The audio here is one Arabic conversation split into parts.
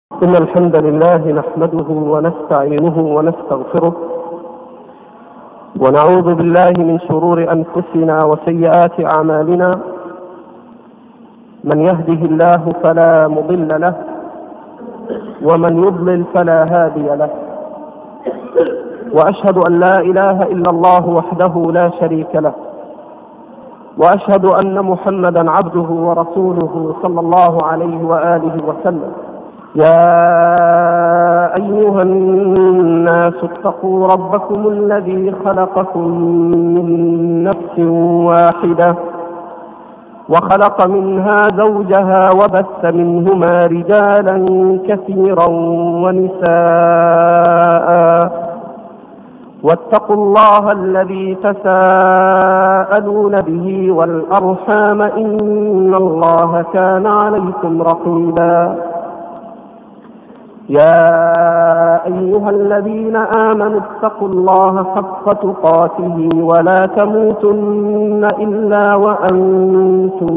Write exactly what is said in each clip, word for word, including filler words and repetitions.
إن الحمد لله نحمده ونستعينه ونستغفره ونعوذ بالله من شرور أنفسنا وسيئات أعمالنا. من يهده الله فلا مضل له ومن يضلل فلا هادي له، وأشهد أن لا إله إلا الله وحده لا شريك له، وأشهد أن محمدا عبده ورسوله صلى الله عليه وآله وسلم. يا أيها الناس اتقوا ربكم الذي خلقكم من نفس واحدة وخلق منها زوجها وبث منهما رجالا كثيرا ونساء، واتقوا الله الذي تساءلون به والأرحام إن الله كان عليكم رقيبا. يا أيها الذين آمنوا اتقوا الله حق تقاته ولا تموتن إلا وأنتم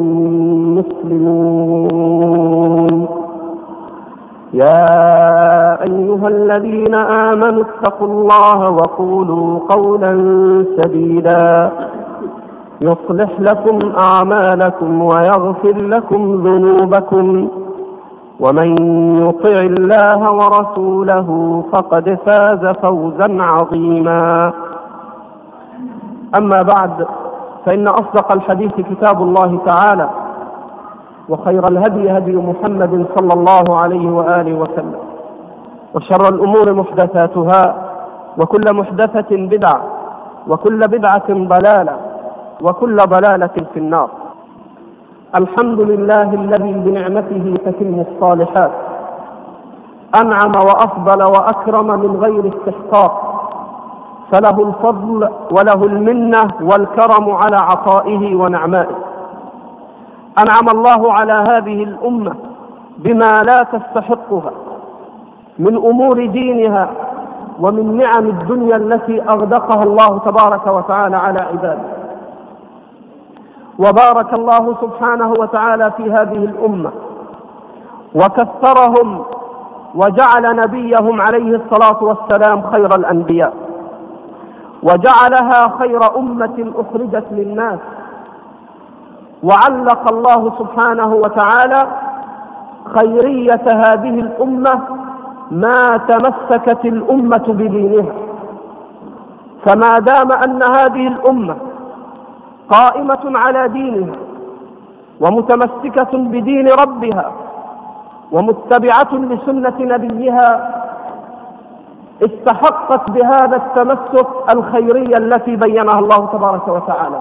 مسلمون. يا أيها الذين آمنوا اتقوا الله وقولوا قولا سديدا يصلح لكم أعمالكم ويغفر لكم ذنوبكم، ومن يطع الله ورسوله فقد فاز فوزا عظيما. أما بعد، فإن أصدق الحديث كتاب الله تعالى، وخير الهدي هدي محمد صلى الله عليه وآله وسلم، وشر الأمور محدثاتها، وكل محدثة بدعة، وكل بدعة ضلالة، وكل ضلالة في النار. الحمد لله الذي بنعمته تتم الصالحات، أنعم وأفضل وأكرم من غير استحقاق، فله الفضل وله المنة والكرم على عطائه ونعمائه. أنعم الله على هذه الأمة بما لا تستحقها من أمور دينها ومن نعم الدنيا التي أغدقها الله تبارك وتعالى على عباده. وبارك الله سبحانه وتعالى في هذه الأمة وكثرهم وجعل نبيهم عليه الصلاة والسلام خير الأنبياء، وجعلها خير أمة أخرجت للناس. وعلق الله سبحانه وتعالى خيرية هذه الأمة ما تمسكت الأمة بدينها، فما دام أن هذه الأمة قائمة على دينها ومتمسكة بدين ربها ومتبعة لسنة نبيها، استحقت بهذا التمسك الخيرية التي بينها الله تبارك وتعالى.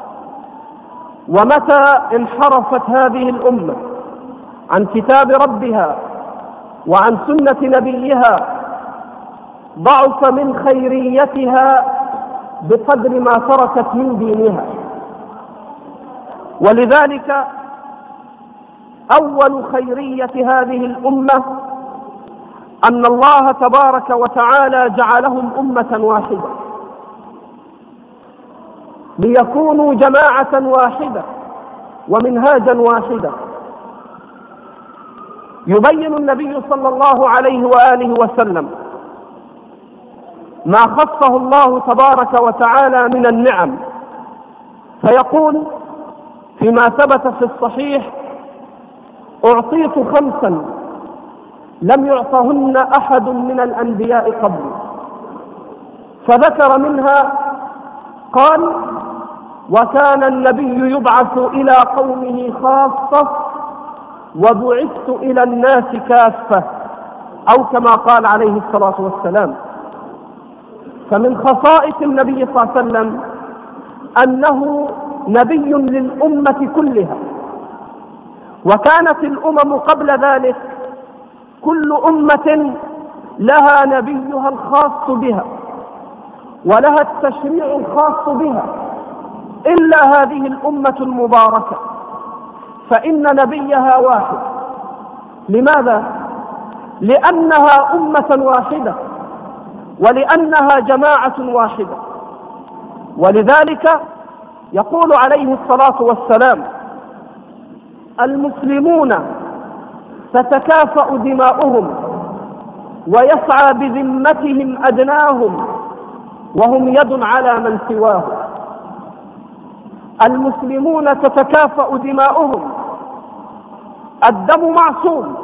ومتى انحرفت هذه الأمة عن كتاب ربها وعن سنة نبيها، ضعف من خيريتها بقدر ما تركت من دينها. ولذلك أول خيرية هذه الأمة أن الله تبارك وتعالى جعلهم أمة واحدة ليكونوا جماعة واحدة ومنهاجا واحدا. يبين النبي صلى الله عليه وآله وسلم ما خصه الله تبارك وتعالى من النعم، فيقول فيما ثبت في الصحيح: أعطيت خمسا لم يعطهن أحد من الأنبياء قبل. فذكر منها قال: وكان النبي يبعث إلى قومه خاصة وبعثت إلى الناس كافة، أو كما قال عليه الصلاة والسلام. فمن خصائص النبي صلى الله عليه وسلم أنه نبي للأمة كلها، وكانت الأمم قبل ذلك كل أمة لها نبيها الخاص بها ولها التشريع الخاص بها، إلا هذه الأمة المباركة فإن نبيها واحد. لماذا؟ لأنها أمة واحدة ولأنها جماعة واحدة. ولذلك يقول عليه الصلاة والسلام: المسلمون تتكافأ دماؤهم ويسعى بذمتهم أدناهم وهم يد على من سواهم. المسلمون تتكافأ دماؤهم، الدم معصوم،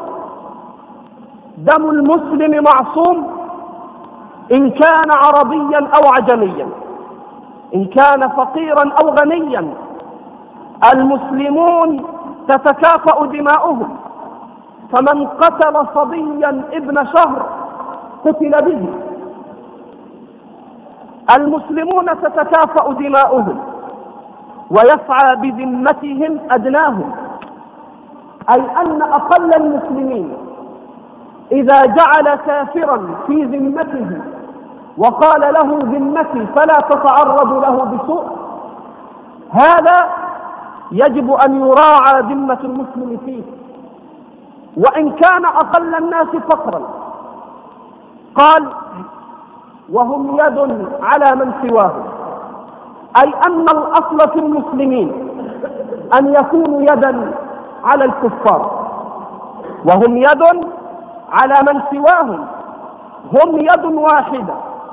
دم المسلم معصوم إن كان عربيا أو عجميا، إن كان فقيرا أو غنيا. المسلمون تتكافأ دماؤهم، فمن قتل صبيا ابن شهر قتل به. المسلمون تتكافأ دماؤهم ويسعى بذمتهم أدناهم، أي أن أقل المسلمين إذا جعل كافرا في ذمته وقال له ذمتي فلا تتعرض له بسوء، هذا يجب أن يراعى ذمة المسلم فيه، وإن كان أقل الناس فقرا. قال وهم يد على من سواهم، أي أن الأصل في المسلمين أن يكونوا يدا على الكفار، وهم يد على من سواهم، هم يد واحدة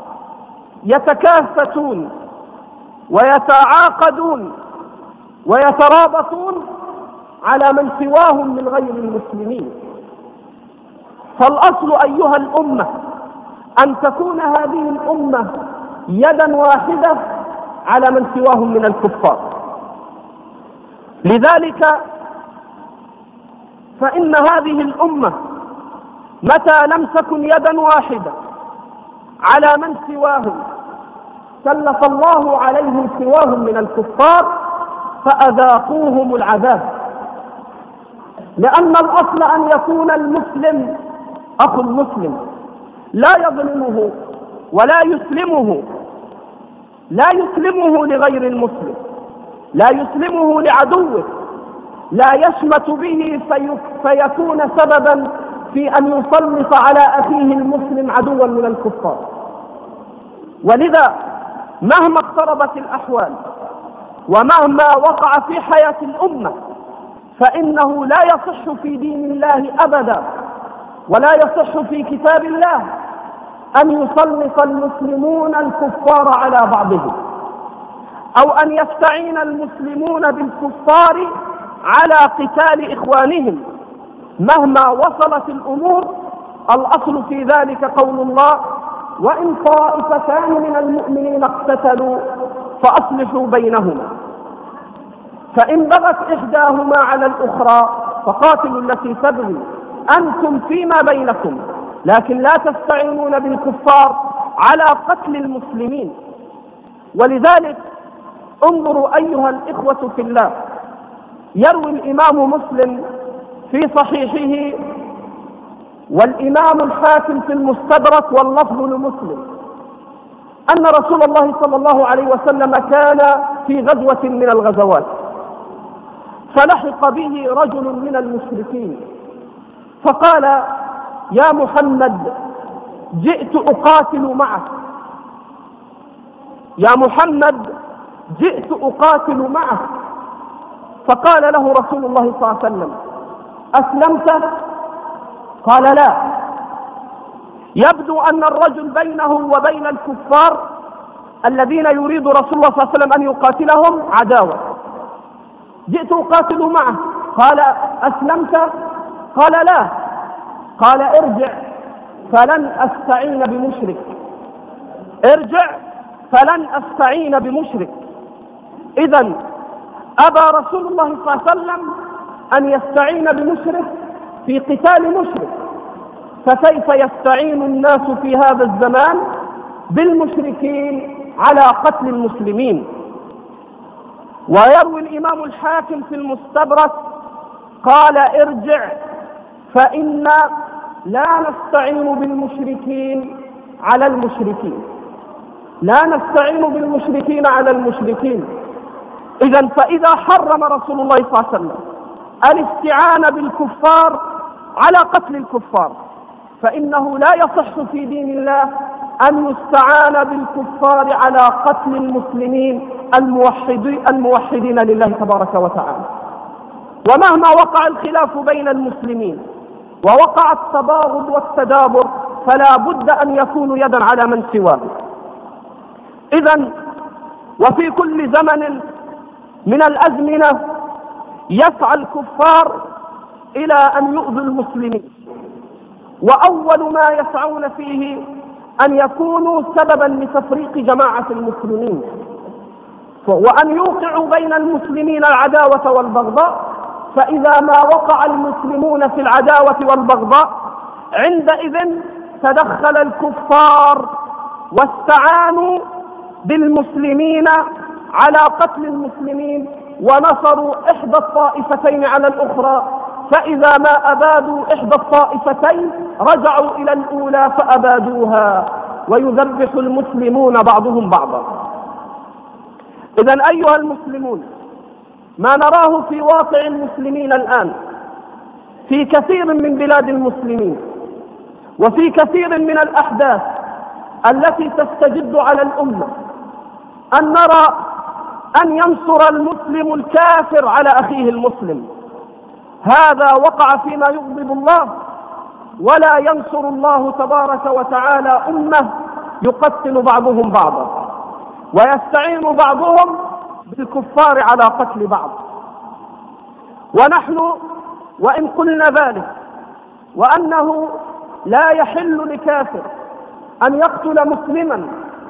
يتكافتون ويتعاقدون ويترابطون على من سواهم من غير المسلمين. فالأصل أيها الأمة أن تكون هذه الأمة يدا واحدة على من سواهم من الكفار. لذلك فإن هذه الأمة متى لم تكن يدا واحدة على من سواهم سلط الله عليهم سواهم من الكفار فأذاقوهم العذاب، لأن الأصل أن يكون المسلم أخو المسلم، لا يظلمه ولا يسلمه، لا يسلمه لغير المسلم، لا يسلمه لعدوه، لا يشمت به في فيكون سببا في أن يسلط على أخيه المسلم عدوا من الكفار. ولذا مهما اقتربت الأحوال ومهما وقع في حياة الأمة فإنه لا يصح في دين الله أبدا ولا يصح في كتاب الله أن يسلط المسلمون الكفار على بعضهم، أو أن يستعين المسلمون بالكفار على قتال إخوانهم مهما وصلت الأمور. الأصل في ذلك قول الله وإن طائفتان من المؤمنين اقتتلوا فأصلحوا بينهما، فإن بغت إحداهما على الأخرى فقاتلوا التي تبغي أنتم فيما بينكم، لكن لا تستعينون بالكفار على قتل المسلمين. ولذلك انظروا أيها الإخوة في الله، يروي الإمام مسلم في صحيحه والإمام الحاكم في المستدرك واللفظ لمسلم أن رسول الله صلى الله عليه وسلم كان في غزوة من الغزوات، فلحق به رجل من المشركين فقال يا محمد جئت أقاتل معك، يا محمد جئت أقاتل معك. فقال له رسول الله صلى الله عليه وسلم أسلمت؟ قال لا. يبدو أن الرجل بينه وبين الكفار الذين يريد رسول الله صلى الله عليه وسلم أن يقاتلهم عداوة. جئت أقاتل معه، قال أسلمت؟ قال لا. قال ارجع فلن أستعين بمشرك، ارجع فلن أستعين بمشرك. إذن أبى رسول الله صلى الله عليه وسلم أن يستعين بمشرك في قتال مشرك، فكيف يستعين الناس في هذا الزمان بالمشركين على قتل المسلمين؟ ويروي الإمام الحاكم في المستدرك قال ارجع فإن لا نستعين بالمشركين على المشركين، لا نستعين بالمشركين على المشركين. إذن فإذا حرم رسول الله صلى الله عليه وسلم الاستعانة بالكفار على قتل الكفار فإنه لا يصح في دين الله أن يستعان بالكفار على قتل المسلمين الموحدين لله تبارك وتعالى. ومهما وقع الخلاف بين المسلمين ووقع التباغض والتدابر فلا بد أن يكون يدا على من سواه. إذن وفي كل زمن من الأزمنة يسعى الكفار إلى أن يؤذوا المسلمين، وأول ما يسعون فيه أن يكونوا سببا لتفريق جماعة المسلمين، وأن يوقعوا بين المسلمين العداوة والبغضاء. فإذا ما وقع المسلمون في العداوة والبغضاء عندئذ تدخل الكفار واستعانوا بالمسلمين على قتل المسلمين، ونصروا إحدى الطائفتين على الأخرى. فإذا ما أبادوا إحدى الطائفتين رجعوا إلى الأولى فأبادوها، ويذبح المسلمون بعضهم بعضا. إذن أيها المسلمون، ما نراه في واقع المسلمين الآن في كثير من بلاد المسلمين وفي كثير من الأحداث التي تستجد على الأمة، أن نرى أن ينصر المسلم الكافر على أخيه المسلم. هذا وقع فيما يغضب الله، ولا ينصر الله تبارك وتعالى أمة يقتل بعضهم بعضا ويستعين بعضهم بالكفار على قتل بعض. ونحن وإن قلنا ذلك وأنه لا يحل لكافر أن يقتل مسلما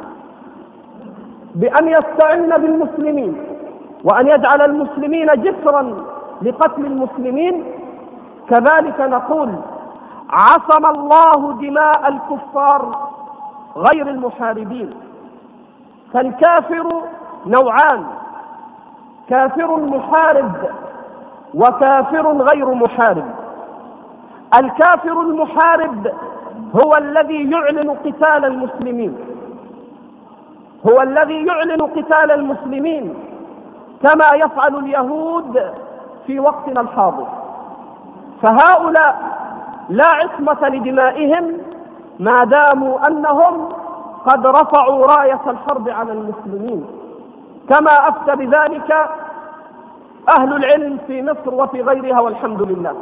بأن يستعين بالمسلمين وأن يجعل المسلمين جسرا لقتل المسلمين، كذلك نقول عصم الله دماء الكفار غير المحاربين. فالكافر نوعان: كافر محارب وكافر غير محارب. الكافر المحارب هو الذي يعلن قتال المسلمين، هو الذي يعلن قتال المسلمين كما يفعل اليهود في وقتنا الحاضر. فهؤلاء لا عصمة لدمائهم ما داموا أنهم قد رفعوا راية الحرب على المسلمين، كما أفتى بذلك أهل العلم في مصر وفي غيرها والحمد لله.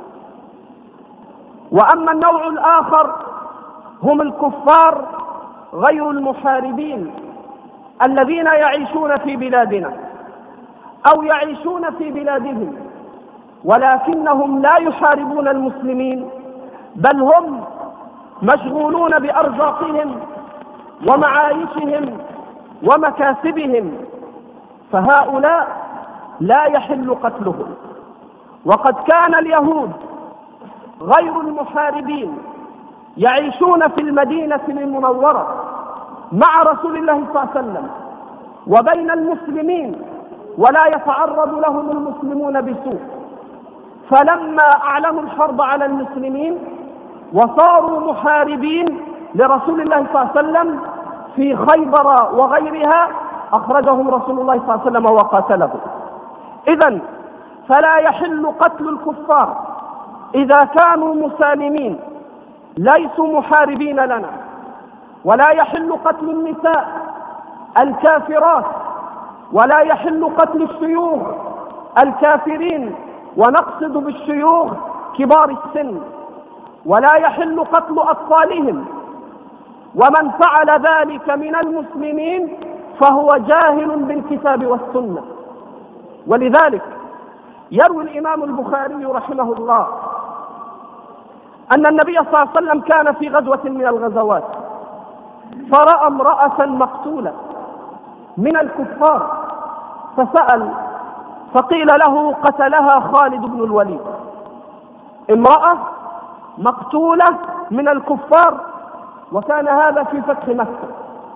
وأما النوع الآخر هم الكفار غير المحاربين الذين يعيشون في بلادنا أو يعيشون في بلادهم، ولكنهم لا يحاربون المسلمين، بل هم مشغولون بأرزاقهم ومعايشهم ومكاسبهم. فهؤلاء لا يحل قتلهم. وقد كان اليهود غير المحاربين يعيشون في المدينة المنورة مع رسول الله صلى الله عليه وسلم وبين المسلمين، ولا يتعرض لهم المسلمون بسوء. فلما أعلنوا الحرب على المسلمين وصاروا محاربين لرسول الله صلى الله عليه وسلم في خيبر وغيرها، أخرجهم رسول الله صلى الله عليه وسلم وقاتلهم. إذن فلا يحل قتل الكفار إذا كانوا مسالمين ليسوا محاربين لنا، ولا يحل قتل النساء الكافرات، ولا يحل قتل الشيوخ الكافرين، ونقصد بالشيوخ كبار السن، ولا يحل قتل أطفالهم. ومن فعل ذلك من المسلمين فهو جاهل بالكتاب والسنة. ولذلك يروي الإمام البخاري رحمه الله أن النبي صلى الله عليه وسلم كان في غزوة من الغزوات فرأى امرأة مقتولة من الكفار، فسأل فقيل له قتلها خالد بن الوليد. امرأة مقتولة من الكفار، وكان هذا في فتح مكة.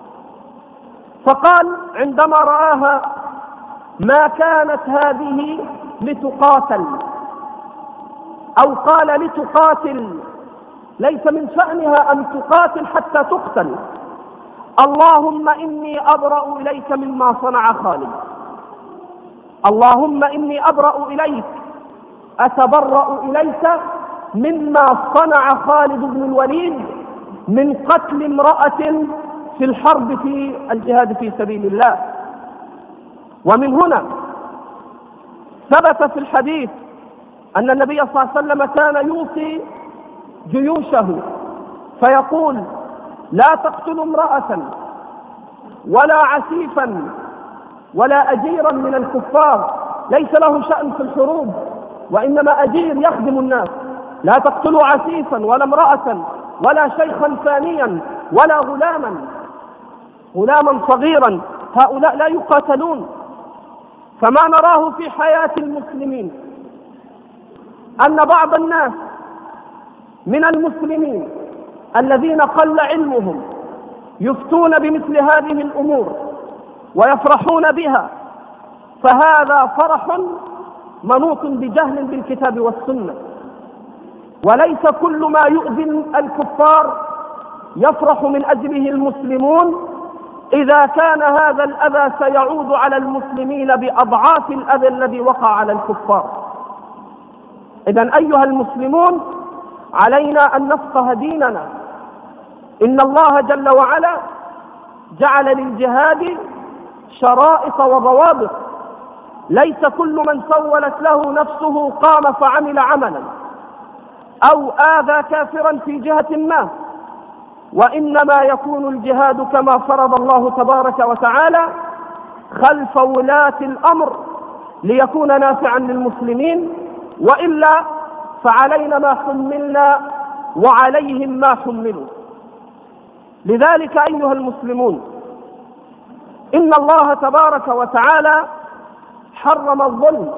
فقال عندما رآها: ما كانت هذه لتقاتل، أو قال لتقاتل، ليس من شأنها أن تقاتل حتى تقتل. اللهم إني أبرأ إليك مما صنع خالد، اللهم إني أبرأ إليك، أتبرأ إليك مما صنع خالد بن الوليد من قتل امرأة في الحرب في الجهاد في سبيل الله. ومن هنا ثبت في الحديث أن النبي صلى الله عليه وسلم كان يوصي جيوشه فيقول لا تقتلوا امرأة ولا عسيفا ولا أجيرا من الكفار، ليس له شأن في الحروب وإنما أجير يخدم الناس، لا تقتلوا عسيفا ولا امرأة ولا شيخا ثانيا ولا غلاما غلاما صغيرا، هؤلاء لا يقاتلون. فما نراه في حياة المسلمين أن بعض الناس من المسلمين الذين قل علمهم يفتون بمثل هذه الأمور ويفرحون بها، فهذا فرح منوط بجهل بالكتاب والسنة، وليس كل ما يؤذي الكفار يفرح من أجله المسلمون إذا كان هذا الأذى سيعود على المسلمين بأضعاف الأذى الذي وقع على الكفار. إذن أيها المسلمون علينا أن نفقه ديننا. إن الله جل وعلا جعل للجهاد شرائط وضوابط، ليس كل من سولت له نفسه قام فعمل عملا أو آذى كافرا في جهة ما، وإنما يكون الجهاد كما فرض الله تبارك وتعالى خلف ولاة الأمر ليكون نافعا للمسلمين، وإلا فعلينا ما حملنا وعليهم ما حملوا. لذلك أيها المسلمون إن الله تبارك وتعالى حرم الظلم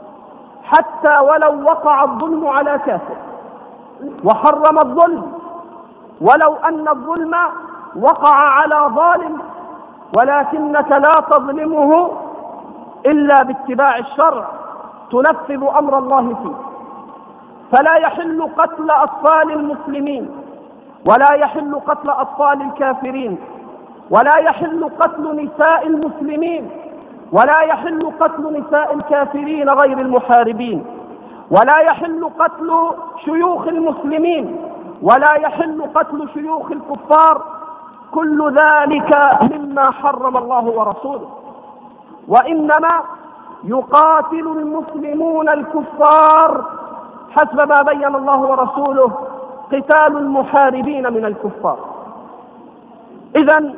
حتى ولو وقع الظلم على كافر، وحرم الظلم ولو أن الظلم وقع على ظالم، ولكنك لا تظلمه إلا باتباع الشرع تنفذ أمر الله فيه. فلا يحل قتل أطفال المسلمين، ولا يحل قتل أطفال الكافرين، ولا يحل قتل نساء المسلمين، ولا يحل قتل نساء الكافرين غير المحاربين، ولا يحل قتل شيوخ المسلمين، ولا يحل قتل شيوخ الكفار. كل ذلك مما حرم الله ورسوله، وإنما يقاتل المسلمون الكفار حسب ما بين الله ورسوله قتال المحاربين من الكفار. إذن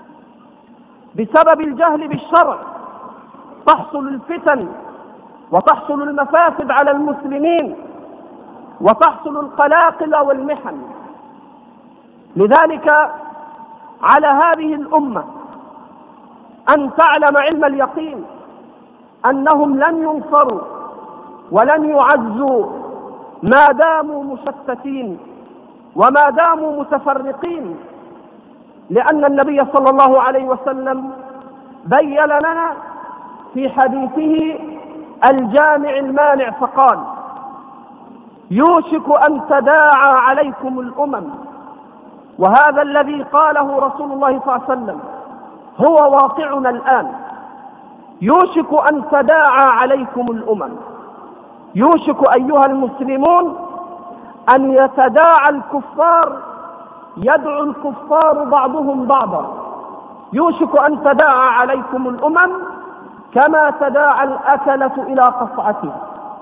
بسبب الجهل بالشرع تحصل الفتن وتحصل المفاسد على المسلمين وتحصل القلاقل والمحن. لذلك على هذه الأمة أن تعلم علم اليقين أنهم لن ينصروا ولن يعزوا ما داموا مشتتين وما داموا متفرقين، لأن النبي صلى الله عليه وسلم بين لنا في حديثه الجامع المانع فقال: يوشك أن تداعى عليكم الأمم. وهذا الذي قاله رسول الله صلى الله عليه وسلم هو واقعنا الآن. يوشك أن تداعى عليكم الأمم، يوشك أيها المسلمون أن يتداعى الكفار، يدعو الكفار بعضهم بعضا. يوشك أن تداعى عليكم الأمم كما تداعى الأكلة إلى قصعتها.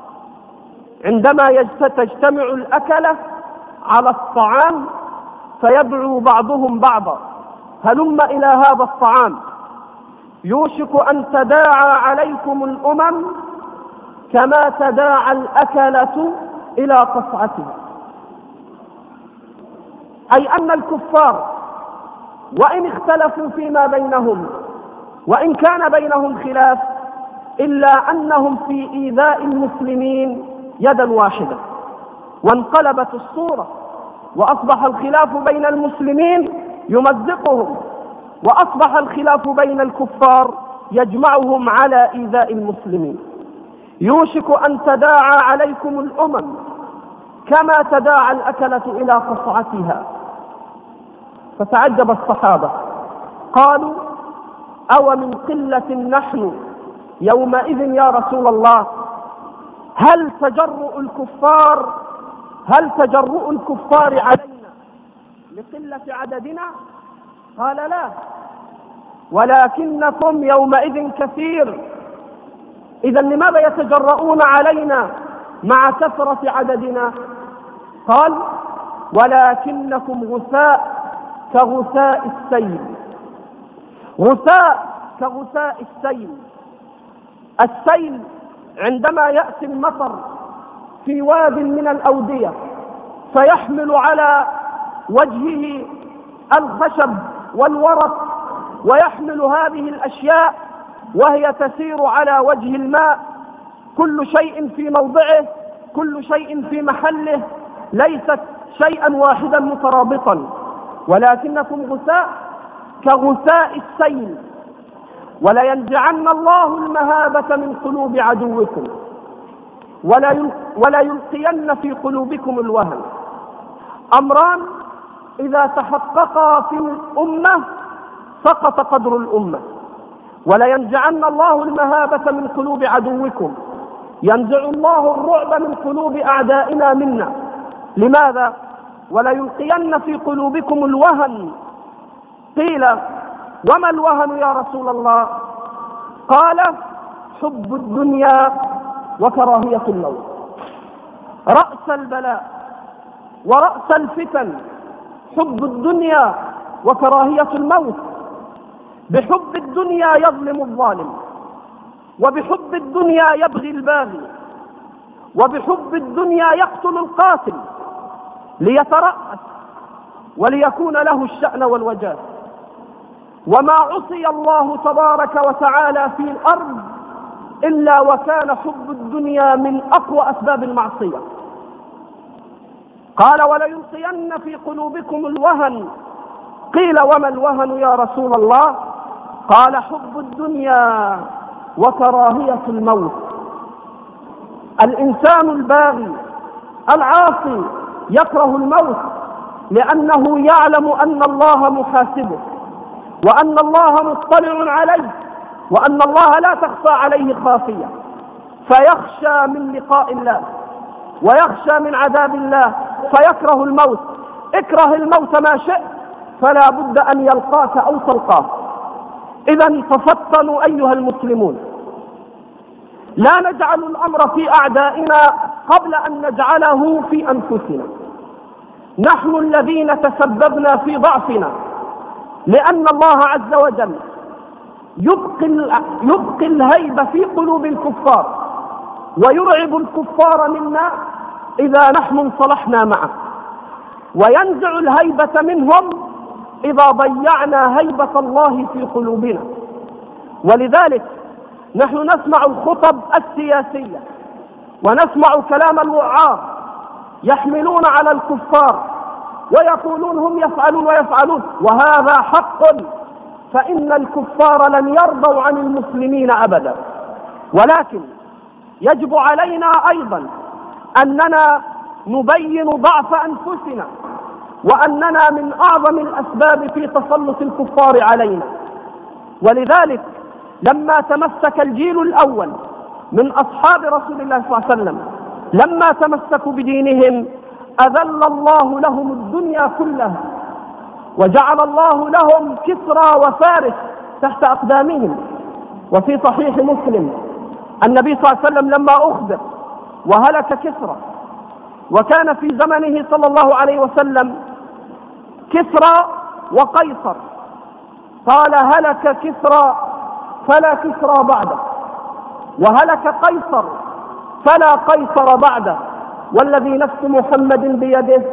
عندما تجتمع الأكلة على الطعام فيدعو بعضهم بعضا: هلم إلى هذا الطعام. يوشك أن تداعى عليكم الأمم كما تداعى الأكلة إلى قصعتها، أي أن الكفار وإن اختلفوا فيما بينهم وإن كان بينهم خلاف إلا أنهم في إيذاء المسلمين يدا واحدة، وانقلبت الصورة وأصبح الخلاف بين المسلمين يمزقهم، وأصبح الخلاف بين الكفار يجمعهم على إيذاء المسلمين. يوشك أن تداعى عليكم الأمم كما تداعى الأكلة إلى قصعتها. فتعجب الصحابة قالوا: أو من قلة نحن يومئذ يا رسول الله؟ هل تجرؤ الكفار هل تجرؤ الكفار علينا لقلة عددنا؟ قال: لا، ولكنكم يومئذ كثير. إذن لماذا يتجرؤون علينا مع كثرة عددنا؟ قال: ولكنكم غثاء كغثاء السيل. غثاء كغثاء السيل. السيل عندما يأتي المطر في واد من الأودية فيحمل على وجهه الخشب والورق ويحمل هذه الأشياء وهي تسير على وجه الماء، كل شيء في موضعه، كل شيء في محله، ليست شيئا واحدا مترابطا، ولكنكم غثاء كغثاء السيل. ولينزعن الله المهابة من قلوب عدوكم ولا يلقين في قلوبكم الوهن. أمران إذا تحققا في الأمة سقط قدر الأمة. ولينزعن الله المهابة من قلوب عدوكم، ينزع الله الرعب من قلوب أعدائنا منا. لماذا؟ وليلقين في قلوبكم الوهن. قيل: وما الوهن يا رسول الله؟ قال: حب الدنيا وكراهية الموت. رأس البلاء ورأس الفتن حب الدنيا وكراهية الموت. بحب الدنيا يظلم الظالم، وبحب الدنيا يبغي الباغي، وبحب الدنيا يقتل القاتل ليترأس وليكون له الشأن والوجاه. وما عصي الله تبارك وتعالى في الأرض إلا وكان حب الدنيا من أقوى أسباب المعصية. قال: وليلقين في قلوبكم الوهن. قيل: وما الوهن يا رسول الله؟ قال: حب الدنيا وكراهية الموت. الإنسان الباغي العاصي يكره الموت لأنه يعلم أن الله محاسبه، وأن الله مطلع عليه، وأن الله لا تخفى عليه خافية، فيخشى من لقاء الله ويخشى من عذاب الله فيكره الموت. اكره الموت ما شئت فلا بد أن يلقاك أو تلقاه. إذن تفطنوا أيها المسلمون، لا نجعل الأمر في أعدائنا قبل أن نجعله في أنفسنا. نحن الذين تسببنا في ضعفنا، لأن الله عز وجل يبقي, يبقي الهيبة في قلوب الكفار ويرعب الكفار منا إذا نحن انصلحنا معه، وينزع الهيبة منهم إذا ضيعنا هيبة الله في قلوبنا. ولذلك نحن نسمع الخطب السياسية ونسمع كلام الوعاظ يحملون على الكفار ويقولون هم يفعلون ويفعلون، وهذا حق، فإن الكفار لن يرضوا عن المسلمين أبدا. ولكن يجب علينا أيضا أننا نبين ضعف أنفسنا، وأننا من أعظم الأسباب في تسلط الكفار علينا. ولذلك لما تمسك الجيل الأول من أصحاب رسول الله صلى الله عليه وسلم، لما تمسكوا بدينهم أذل الله لهم الدنيا كلها، وجعل الله لهم كسرى وفارس تحت أقدامهم. وفي صحيح مسلم النبي صلى الله عليه وسلم لما أخبر وهلك كسرى، وكان في زمنه صلى الله عليه وسلم كسرى وقيصر، قال: هلك كسرى فلا كسرى بعده، وهلك قيصر فلا قيصر بعده، والذي نفس محمد بيده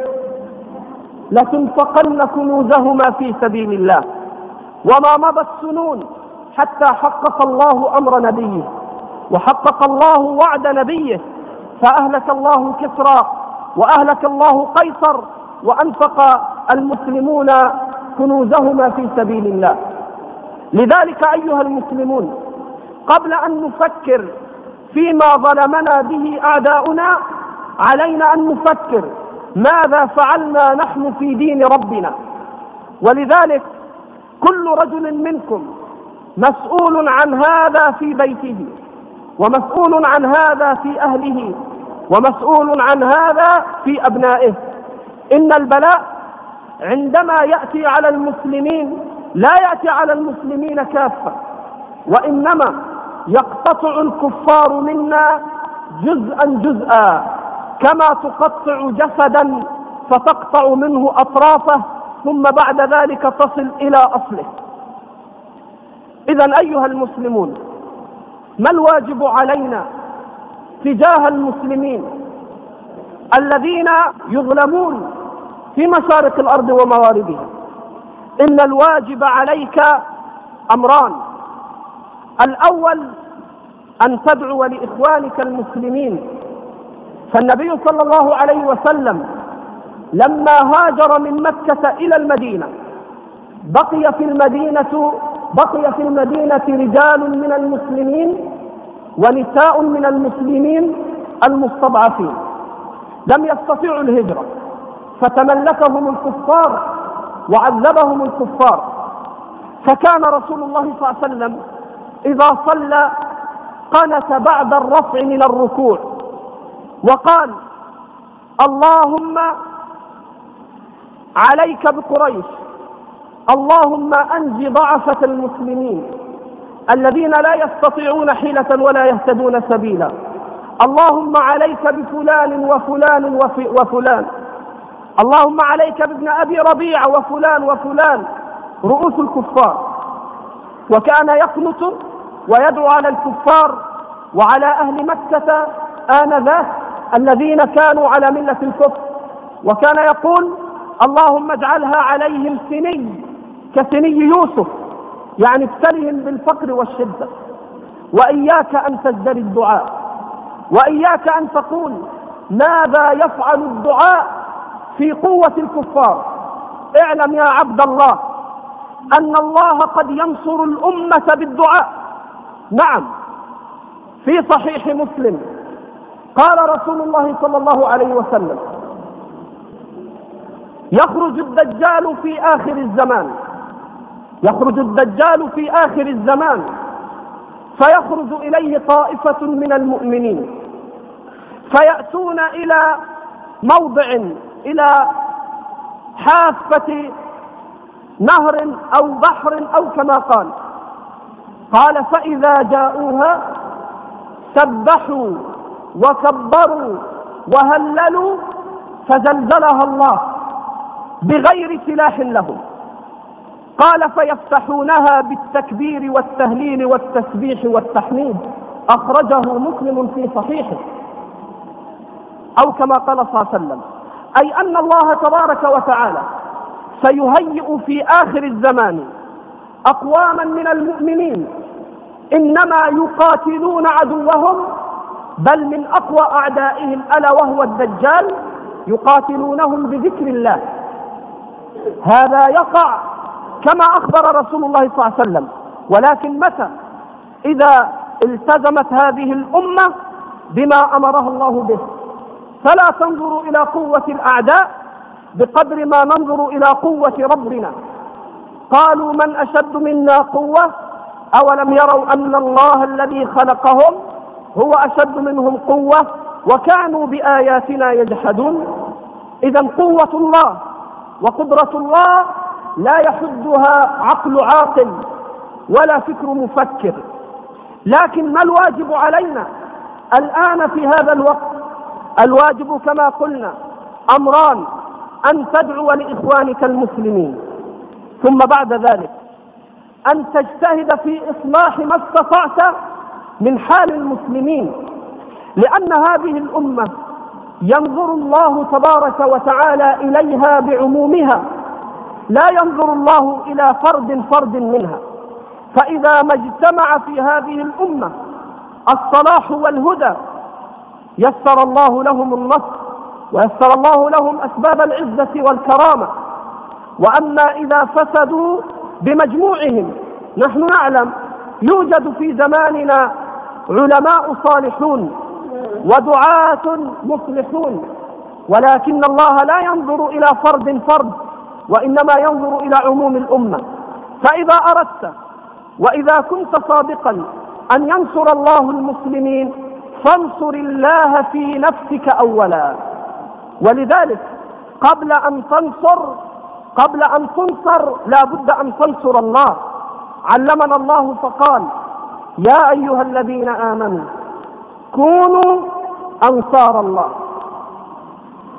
لتنفقن كنوزهما في سبيل الله. وما مضت سنون حتى حقق الله أمر نبيه وحقق الله وعد نبيه، فأهلك الله كسرى وأهلك الله قيصر، وأنفق المسلمون كنوزهما في سبيل الله. لذلك أيها المسلمون، قبل أن نفكر فيما ظلمنا به أعداؤنا علينا أن نفكر ماذا فعلنا نحن في دين ربنا. ولذلك كل رجل منكم مسؤول عن هذا في بيته، ومسؤول عن هذا في أهله، ومسؤول عن هذا في أبنائه. إن البلاء عندما يأتي على المسلمين لا يأتي على المسلمين كافة، وإنما يقتطع الكفار منا جزءا جزءا، كما تقطع جسدا فتقطع منه أطرافه ثم بعد ذلك تصل إلى أصله. إذن أيها المسلمون، ما الواجب علينا تجاه المسلمين الذين يظلمون في مشارق الأرض ومغاربها؟ إن الواجب عليك أمران: الأول أن تدعو لإخوانك المسلمين، فالنبي صلى الله عليه وسلم لما هاجر من مكة إلى المدينة بقي في المدينة بقي في المدينة رجال من المسلمين ونساء من المسلمين المستضعفين لم يستطيعوا الهجرة، فتملكهم الكفار وعذبهم الكفار. فكان رسول الله صلى الله عليه وسلم إذا صلى قنت بعد الرفع من الركوع وقال: اللهم عليك بقريش، اللهم أنج ضعفة المسلمين الذين لا يستطيعون حيلة ولا يهتدون سبيلا، اللهم عليك بفلان وفلان وفلان، اللهم عليك بابن أبي ربيعة وفلان وفلان رؤوس الكفار. وكان يقنط ويدعو على الكفار وعلى أهل مكة آنذاك الذين كانوا على ملة الكفر، وكان يقول: اللهم اجعلها عليهم سني كسني يوسف، يعني ابتلهم بالفقر والشدة. وإياك أن تزدري الدعاء، وإياك أن تقول ماذا يفعل الدعاء في قوة الكفار. اعلم يا عبد الله أن الله قد ينصر الأمة بالدعاء. نعم، في صحيح مسلم قال رسول الله صلى الله عليه وسلم: يخرج الدجال في آخر الزمان يخرج الدجال في آخر الزمان فيخرج إليه طائفة من المؤمنين فيأتون إلى موضع، إلى حافة نهر أو بحر أو كما قال قال فإذا جاءوها سبحوا وكبروا وهللوا فزلزلها الله بغير سلاح لهم. قال فيفتحونها بالتكبير والتهليل والتسبيح والتحميد. أخرجه مسلم في صحيحه. أو كما قال صلى الله عليه وسلم: أي أن الله تبارك وتعالى سيهيئ في آخر الزمان أقواما من المؤمنين إنما يقاتلون عدوهم، بل من أقوى أعدائهم ألا وهو الدجال يقاتلونهم بذكر الله. هذا يقع كما أخبر رسول الله صلى الله عليه وسلم، ولكن متى؟ إذا التزمت هذه الأمة بما أمرها الله به. فلا تنظروا إلى قوة الأعداء بقدر ما ننظر إلى قوة ربنا. قالوا: من أشد منا قوة؟ أولم يروا أن الله الذي خلقهم هو أشد منهم قوة وكانوا بآياتنا يجحدون. إذن قوة الله وقدرة الله لا يحدها عقل عاقل ولا فكر مفكر. لكن ما الواجب علينا الآن في هذا الوقت؟ الواجب كما قلنا أمران: أن تدعو لإخوانك المسلمين، ثم بعد ذلك أن تجتهد في إصلاح ما استطعت من حال المسلمين، لأن هذه الأمة ينظر الله تبارك وتعالى إليها بعمومها، لا ينظر الله إلى فرد فرد منها. فإذا ما اجتمع في هذه الأمة الصلاح والهدى يسر الله لهم النصر ويسر الله لهم أسباب العزة والكرامة. وأما إذا فسدوا بمجموعهم، نحن نعلم يوجد في زماننا علماء صالحون ودعاة مصلحون، ولكن الله لا ينظر إلى فرد فرد، وإنما ينظر إلى عموم الأمة. فإذا أردت وإذا كنت صادقا أن ينصر الله المسلمين فانصر الله في نفسك أولا. ولذلك قبل أن تنصر قبل أن تنصر لا بد أن تنصر الله. علمنا الله فقال: يا أيها الذين آمنوا كونوا أنصار الله.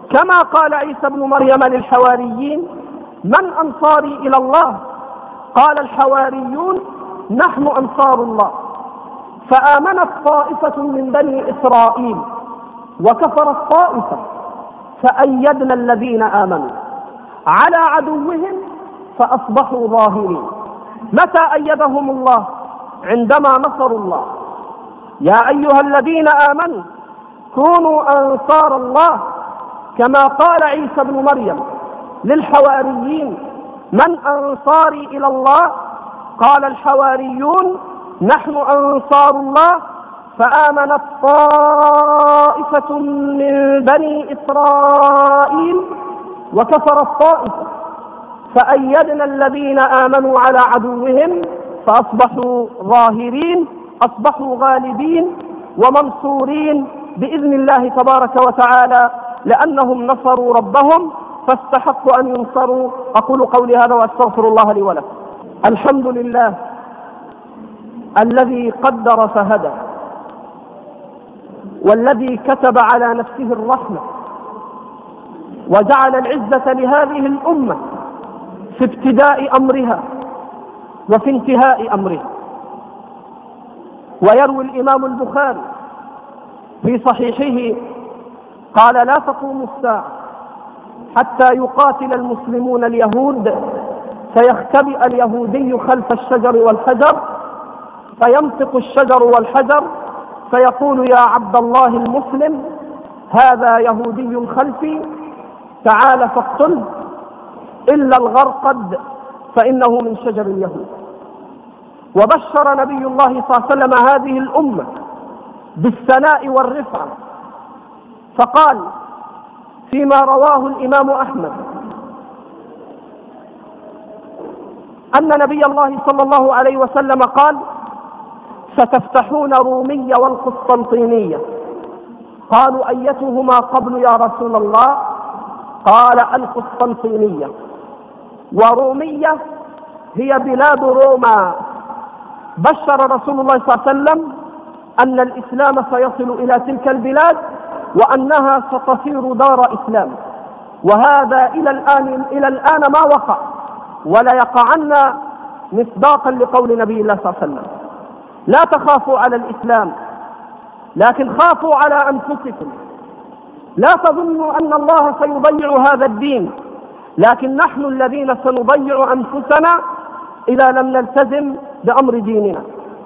كما قال عيسى ابن مريم للحواريين: من أنصاري إلى الله؟ قال الحواريون: نحن أنصار الله. فآمنت طائفة من بني إسرائيل وكفرت طائفة، فأيدنا الذين آمنوا على عدوهم فأصبحوا ظاهرين. متى أيدهم الله؟ عندما نصروا الله. يا أيها الذين آمنوا كونوا أنصار الله، كما قال عيسى ابن مريم للحواريين: من أنصاري إلى الله؟ قال الحواريون: نحن أنصار الله. فآمنت طائفة من بني إسرائيل وكفرت طائفة، فأيدنا الذين آمنوا على عدوهم فأصبحوا ظاهرين، أصبحوا غالبين ومنصورين بإذن الله تبارك وتعالى، لأنهم نصروا ربهم فاستحقوا أن ينصروا. أقول قولي هذا وأستغفر الله لي ولكم. الحمد لله الذي قدر فهدى، والذي كتب على نفسه الرحمة، وجعل العزة لهذه الأمة في ابتداء أمرها وفي انتهاء أمرها. ويروي الإمام البخاري في صحيحه قال: لا تقوم الساعة حتى يقاتل المسلمون اليهود، فيختبئ اليهودي خلف الشجر والحجر، فينطق الشجر والحجر فيقول: يا عبد الله المسلم، هذا يهودي خلفي، تعال فاقتله، إلا الغرقد فإنه من شجر اليهود. وبشر نبي الله صلى الله عليه وسلم هذه الأمة بالثناء والرفعة، فقال فيما رواه الإمام أحمد أن نبي الله صلى الله عليه وسلم قال: ستفتحون رومية والقسطنطينية. قالوا: أيتهما قبل يا رسول الله؟ قال: القسطنطينية. ورومية هي بلاد روما. بشر رسول الله صلى الله عليه وسلم أن الإسلام سيصل إلى تلك البلاد، وأنها ستصير دار إسلام. وهذا إلى الآن إلى الآن ما وقع، ولا يقعن مصداقا لقول نبي الله صلى الله عليه وسلم: لا تخافوا على الإسلام، لكن خافوا على أنفسكم. لا تظنوا أن الله سيضيع هذا الدين، لكن نحن الذين سنضيع أنفسنا إذا لم نلتزم بأمر ديننا.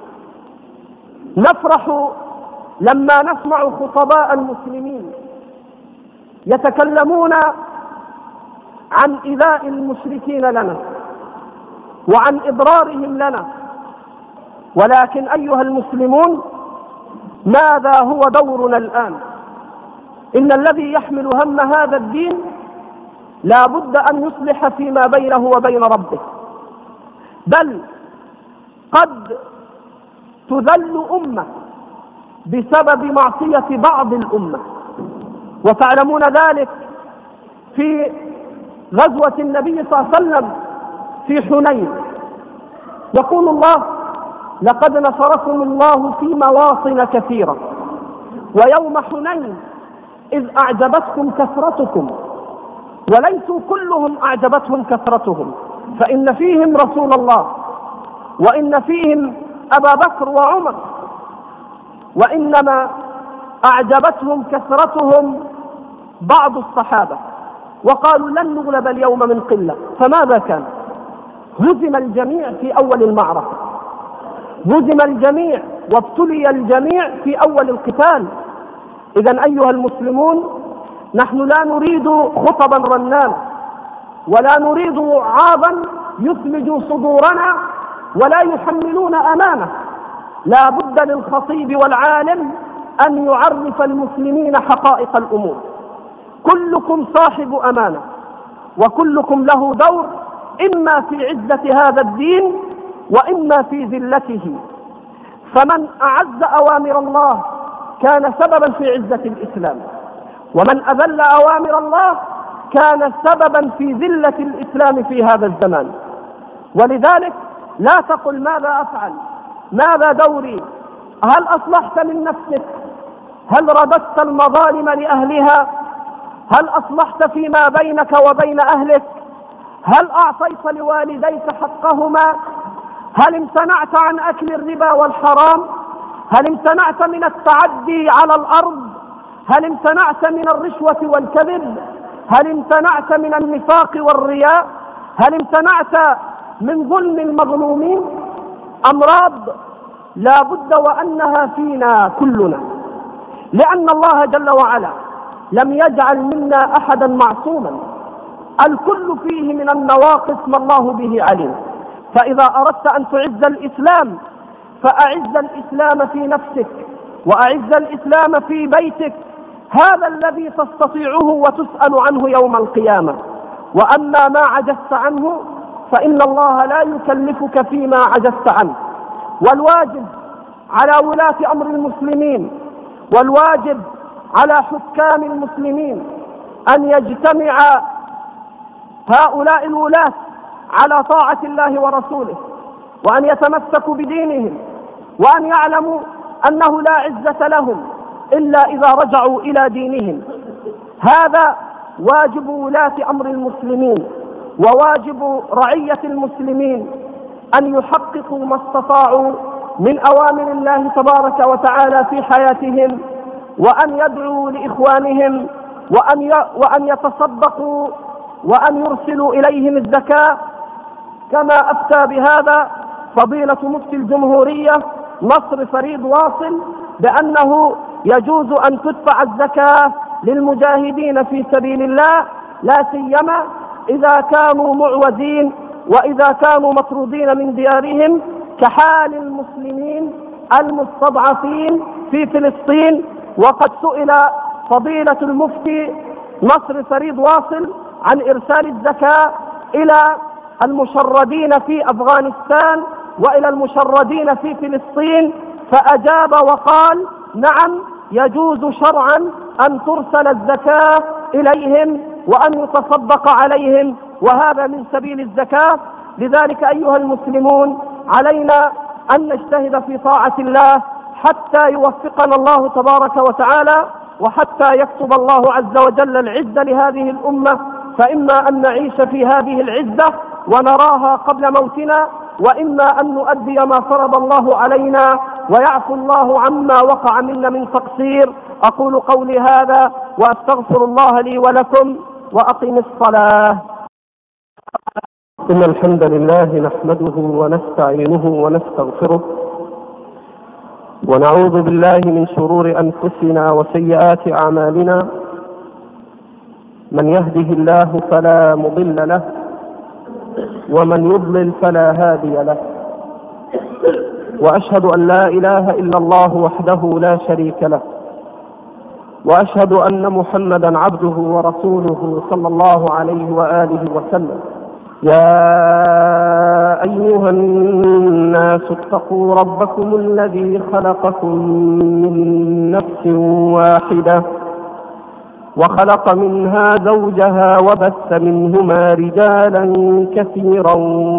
نفرح لما نسمع خطباء المسلمين يتكلمون عن إيذاء المشركين لنا وعن إضرارهم لنا، ولكن أيها المسلمون، ماذا هو دورنا الآن؟ إن الذي يحمل هم هذا الدين لا بد أن يصلح فيما بينه وبين ربه، بل قد تذل أمة بسبب معصية بعض الأمة، وتعلمون ذلك في غزوة النبي صلى الله عليه وسلم في حنين. يقول الله: لقد نصركم الله في مواطن كثيرة ويوم حنين إذ أعجبتكم كثرتكم وليسوا كلهم أعجبتهم كثرتهم، فإن فيهم رسول الله، وإن فيهم أبا بكر وعمر، وإنما أعجبتهم كثرتهم بعض الصحابة، وقالوا لن نغلب اليوم من قلة. فماذا كان؟ هزم الجميع في أول المعركة، هزم الجميع وابتلي الجميع في أول القتال. إذن أيها المسلمون، نحن لا نريد خطبا رنانة، ولا نريد وعاظا يثلج صدورنا ولا يحملون أمانة. لا بد للخطيب والعالم أن يعرف المسلمين حقائق الأمور. كلكم صاحب أمانة، وكلكم له دور، إما في عزة هذا الدين وإما في ذلته. فمن أعز أوامر الله كان سببا في عزة الإسلام، ومن أذل أوامر الله كان سببا في ذلة الإسلام في هذا الزمان. ولذلك لا تقل ماذا أفعل، ماذا دوري، هل أصلحت من نفسك، هل رددت المظالم لأهلها، هل أصلحت فيما بينك وبين أهلك؟ هل أعطيت لوالديك حقهما؟ هل امتنعت عن أكل الربا والحرام؟ هل امتنعت من التعدي على الأرض؟ هل امتنعت من الرشوة والكذب؟ هل امتنعت من النفاق والرياء؟ هل امتنعت من ظلم المظلومين؟ أمراض لا بد وأنها فينا كلنا، لأن الله جل وعلا لم يجعل منا أحدا معصوما، الكل فيه من النواقص ما الله به عليم. فإذا أردت أن تعز الإسلام فأعز الإسلام في نفسك وأعز الإسلام في بيتك، هذا الذي تستطيعه وتسأل عنه يوم القيامة. وأما ما عجزت عنه فإن الله لا يكلفك فيما عجزت عنه. والواجب على ولاة أمر المسلمين والواجب على حكام المسلمين أن يجتمع هؤلاء الولاة على طاعة الله ورسوله، وأن يتمسكوا بدينهم، وأن يعلموا أنه لا عزة لهم إلا إذا رجعوا إلى دينهم. هذا واجب ولاة أمر المسلمين وواجب رعية المسلمين، أن يحققوا ما استطاعوا من أوامر الله تبارك وتعالى في حياتهم، وأن يدعوا لإخوانهم، وأن وأن يتصدقوا، وأن يرسلوا إليهم الزكاة، كما أفتى بهذا فضيلة مفتي الجمهورية نصر فريد واصل بأنه يجوز أن تدفع الزكاة للمجاهدين في سبيل الله، لا سيما إذا كانوا معوزين وإذا كانوا مطرودين من ديارهم، كحال المسلمين المستضعفين في فلسطين. وقد سئل فضيلة المفتي نصر فريد واصل عن إرسال الزكاة إلى المشردين في أفغانستان وإلى المشردين في فلسطين، فأجاب وقال: نعم، يجوز شرعا أن ترسل الزكاة إليهم وأن يتصدق عليهم، وهذا من سبيل الزكاة. لذلك أيها المسلمون علينا أن نجتهد في طاعة الله حتى يوفقنا الله تبارك وتعالى، وحتى يكتب الله عز وجل العزة لهذه الأمة، فإما أن نعيش في هذه العزة ونراها قبل موتنا، وإما أن نؤدي ما فرض الله علينا ويعفو الله عما وقع منا من تقصير. أقول قولي هذا وأستغفر الله لي ولكم، وأقم الصلاة. إن الحمد لله نحمده ونستعينه ونستغفره، ونعوذ بالله من شرور أنفسنا وسيئات أعمالنا. من يهده الله فلا مضل له، ومن يضلل فلا هادي له. وأشهد أن لا إله إلا الله وحده لا شريك له، وأشهد أن محمدا عبده ورسوله صلى الله عليه وآله وسلم. يا أيها الناس اتقوا ربكم الذي خلقكم من نفس واحدة وخلق منها زوجها وبث منهما رجالا كثيرا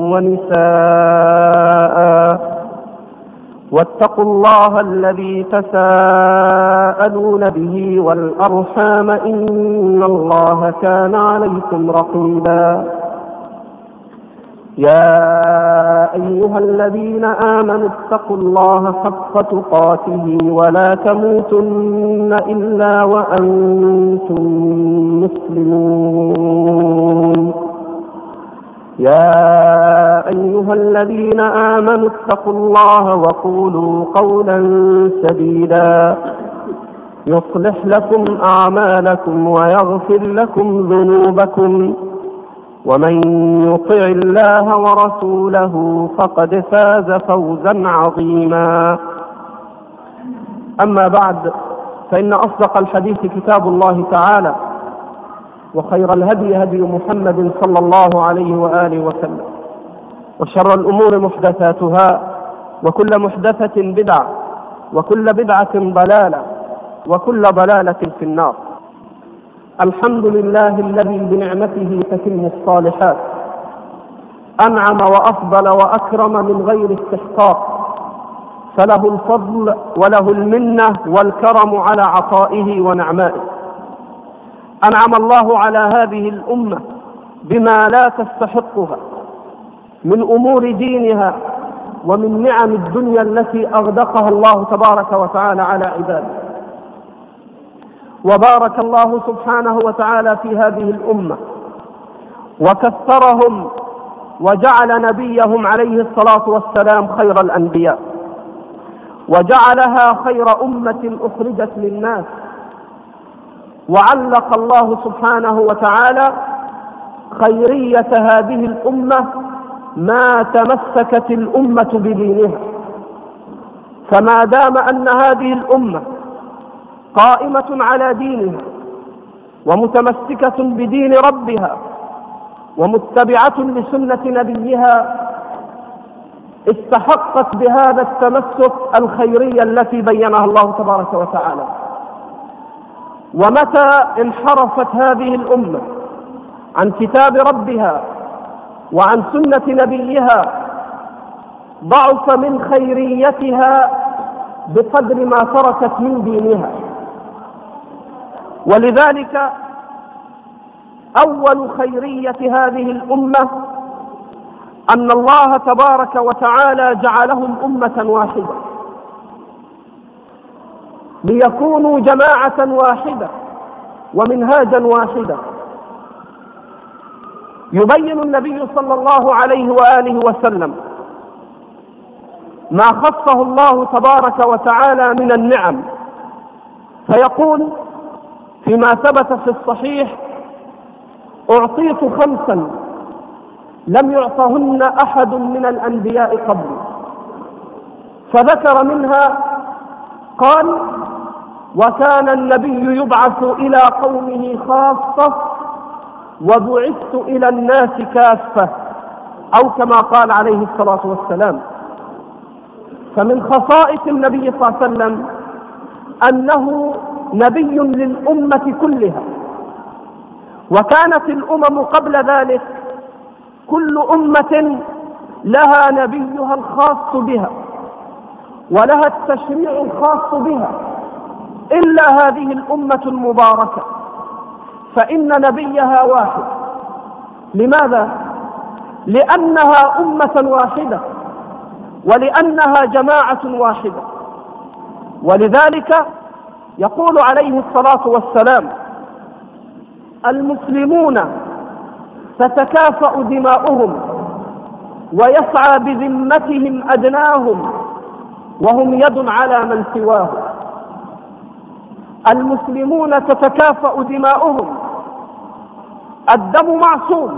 ونساء، واتقوا الله الذي تساءلون به والأرحام إن الله كان عليكم رقيبا. يا أيها الذين آمنوا اتقوا الله حق تقاته ولا تموتن إلا وأنتم مسلمون. يا أيها الذين آمنوا اتقوا الله وقولوا قولا سديدا يصلح لكم أعمالكم ويغفر لكم ذنوبكم، ومن يطع الله ورسوله فقد فاز فوزا عظيما. أما بعد، فإن أصدق الحديث كتاب الله تعالى، وخير الهدي هدي محمد صلى الله عليه وآله وسلم، وشر الأمور محدثاتها، وكل محدثة بدعة، وكل بدعة ضلالة، وكل ضلالة في النار. الحمد لله الذي بنعمته تتم الصالحات، أنعم وأفضل وأكرم من غير استحقاق، فله الفضل وله المنة والكرم على عطائه ونعمائه. أنعم الله على هذه الأمة بما لا تستحقها من أمور دينها ومن نعم الدنيا التي أغدقها الله تبارك وتعالى على عباده. وبارك الله سبحانه وتعالى في هذه الأمة وكثرهم وجعل نبيهم عليه الصلاة والسلام خير الأنبياء، وجعلها خير أمة أخرجت للناس. وعلق الله سبحانه وتعالى خيرية هذه الأمة ما تمسكت الأمة بدينها، فما دام أن هذه الأمة قائمة على دينها ومتمسكة بدين ربها ومتبعة لسنة نبيها استحقت بهذا التمسك الخيرية التي بينها الله تبارك وتعالى. ومتى انحرفت هذه الأمة عن كتاب ربها وعن سنة نبيها ضعف من خيريتها بقدر ما تركت من دينها. ولذلك أول خيرية هذه الأمة أن الله تبارك وتعالى جعلهم أمة واحدة ليكونوا جماعة واحدة ومنهاجا واحدا. يبين النبي صلى الله عليه وآله وسلم ما خصه الله تبارك وتعالى من النعم، فيقول فيما ثبت في الصحيح: أعطيت خمسا لم يعطهن أحد من الأنبياء قبلي، فذكر منها قال: وكان النبي يبعث إلى قومه خاصة وبعثت إلى الناس كافة، أو كما قال عليه الصلاة والسلام. فمن خصائص النبي صلى الله عليه وسلم أنه نبي للأمة كلها، وكانت الأمم قبل ذلك كل أمة لها نبيها الخاص بها ولها التشريع الخاص بها، إلا هذه الأمة المباركة فإن نبيها واحد. لماذا؟ لأنها أمة واحدة ولأنها جماعة واحدة. ولذلك يقول عليه الصلاة والسلام: المسلمون تتكافأ دماؤهم ويسعى بذمتهم أدناهم وهم يد على من سواهم. المسلمون تتكافأ دماؤهم، الدم معصوم،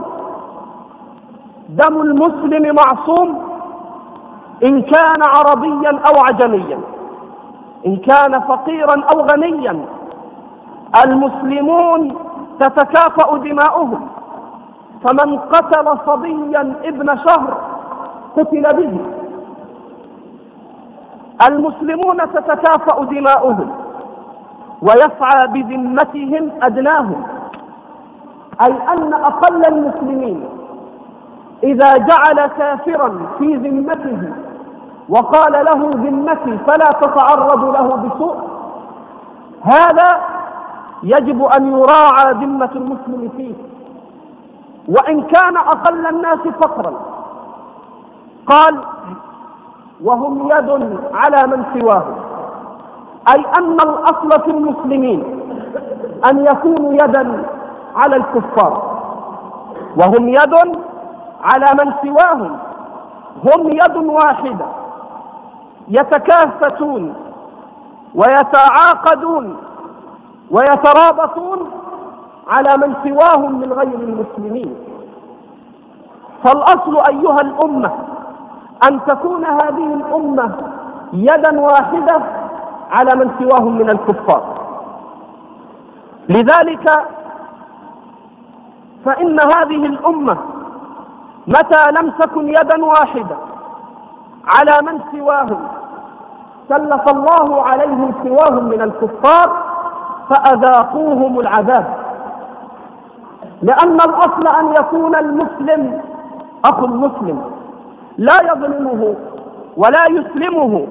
دم المسلم معصوم إن كان عربيا أو عجميا، إن كان فقيرا أو غنيا. المسلمون تتكافأ دماؤهم، فمن قتل صبيا ابن شهر قتل به. المسلمون تتكافأ دماؤهم ويسعى بذمتهم أدناهم، أي أن أقل المسلمين إذا جعل كافرا في ذمته وقال له ذمتي فلا تتعرض له بسوء، هذا يجب أن يراعى ذمة المسلم فيه وإن كان أقل الناس فقرا. قال: وهم يد على من سواهم، أي أن الأصل في المسلمين أن يكونوا يدا على الكفار، وهم يد على من سواهم، هم يد واحدة يتكافتون ويتعاقدون ويترابطون على من سواهم من غير المسلمين. فالأصل أيها الأمة أن تكون هذه الأمة يدا واحدة على من سواهم من الكفار. لذلك فإن هذه الأمة متى لم تكن يدا واحدة على من سواهم سلط الله عليهم سواهم من الكفار فأذاقوهم العذاب، لأن الأصل أن يكون المسلم أخو المسلم، لا يظلمه ولا يسلمه،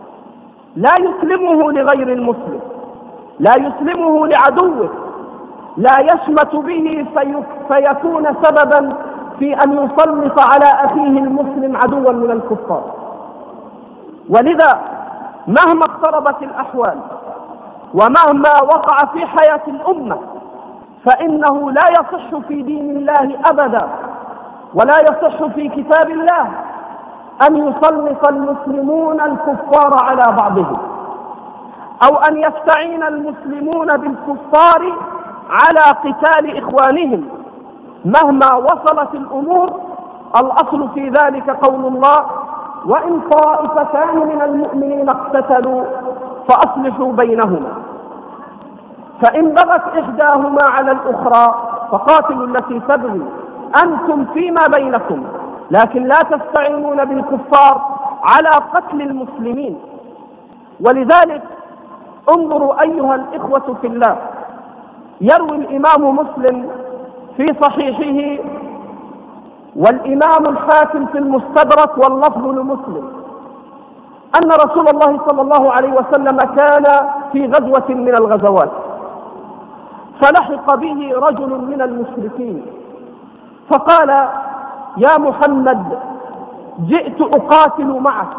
لا يسلمه لغير المسلم، لا يسلمه لعدوه، لا يشمت به في فيكون سببا في أن يسلط على أخيه المسلم عدوا من الكفار. ولذا مهما اقتربت الأحوال ومهما وقع في حياة الأمة فإنه لا يصح في دين الله أبدا ولا يصح في كتاب الله أن يسلط المسلمون الكفار على بعضهم، أو أن يستعين المسلمون بالكفار على قتال إخوانهم مهما وصلت الأمور. الأصل في ذلك قول الله: وإن طائفتان من المؤمنين اقتتلوا فأصلحوا بينهما، فإن بغت إحداهما على الأخرى فقاتلوا التي تبغي أنتم فيما بينكم، لكن لا تستعينون بالكفار على قتل المسلمين. ولذلك انظروا أيها الإخوة في الله، يروي الإمام مسلم في صحيحه والإمام الحاكم في المستدرك واللفظ لمسلم أن رسول الله صلى الله عليه وسلم كان في غزوة من الغزوات، فلحق به رجل من المشركين فقال: يا محمد جئت أقاتل معك،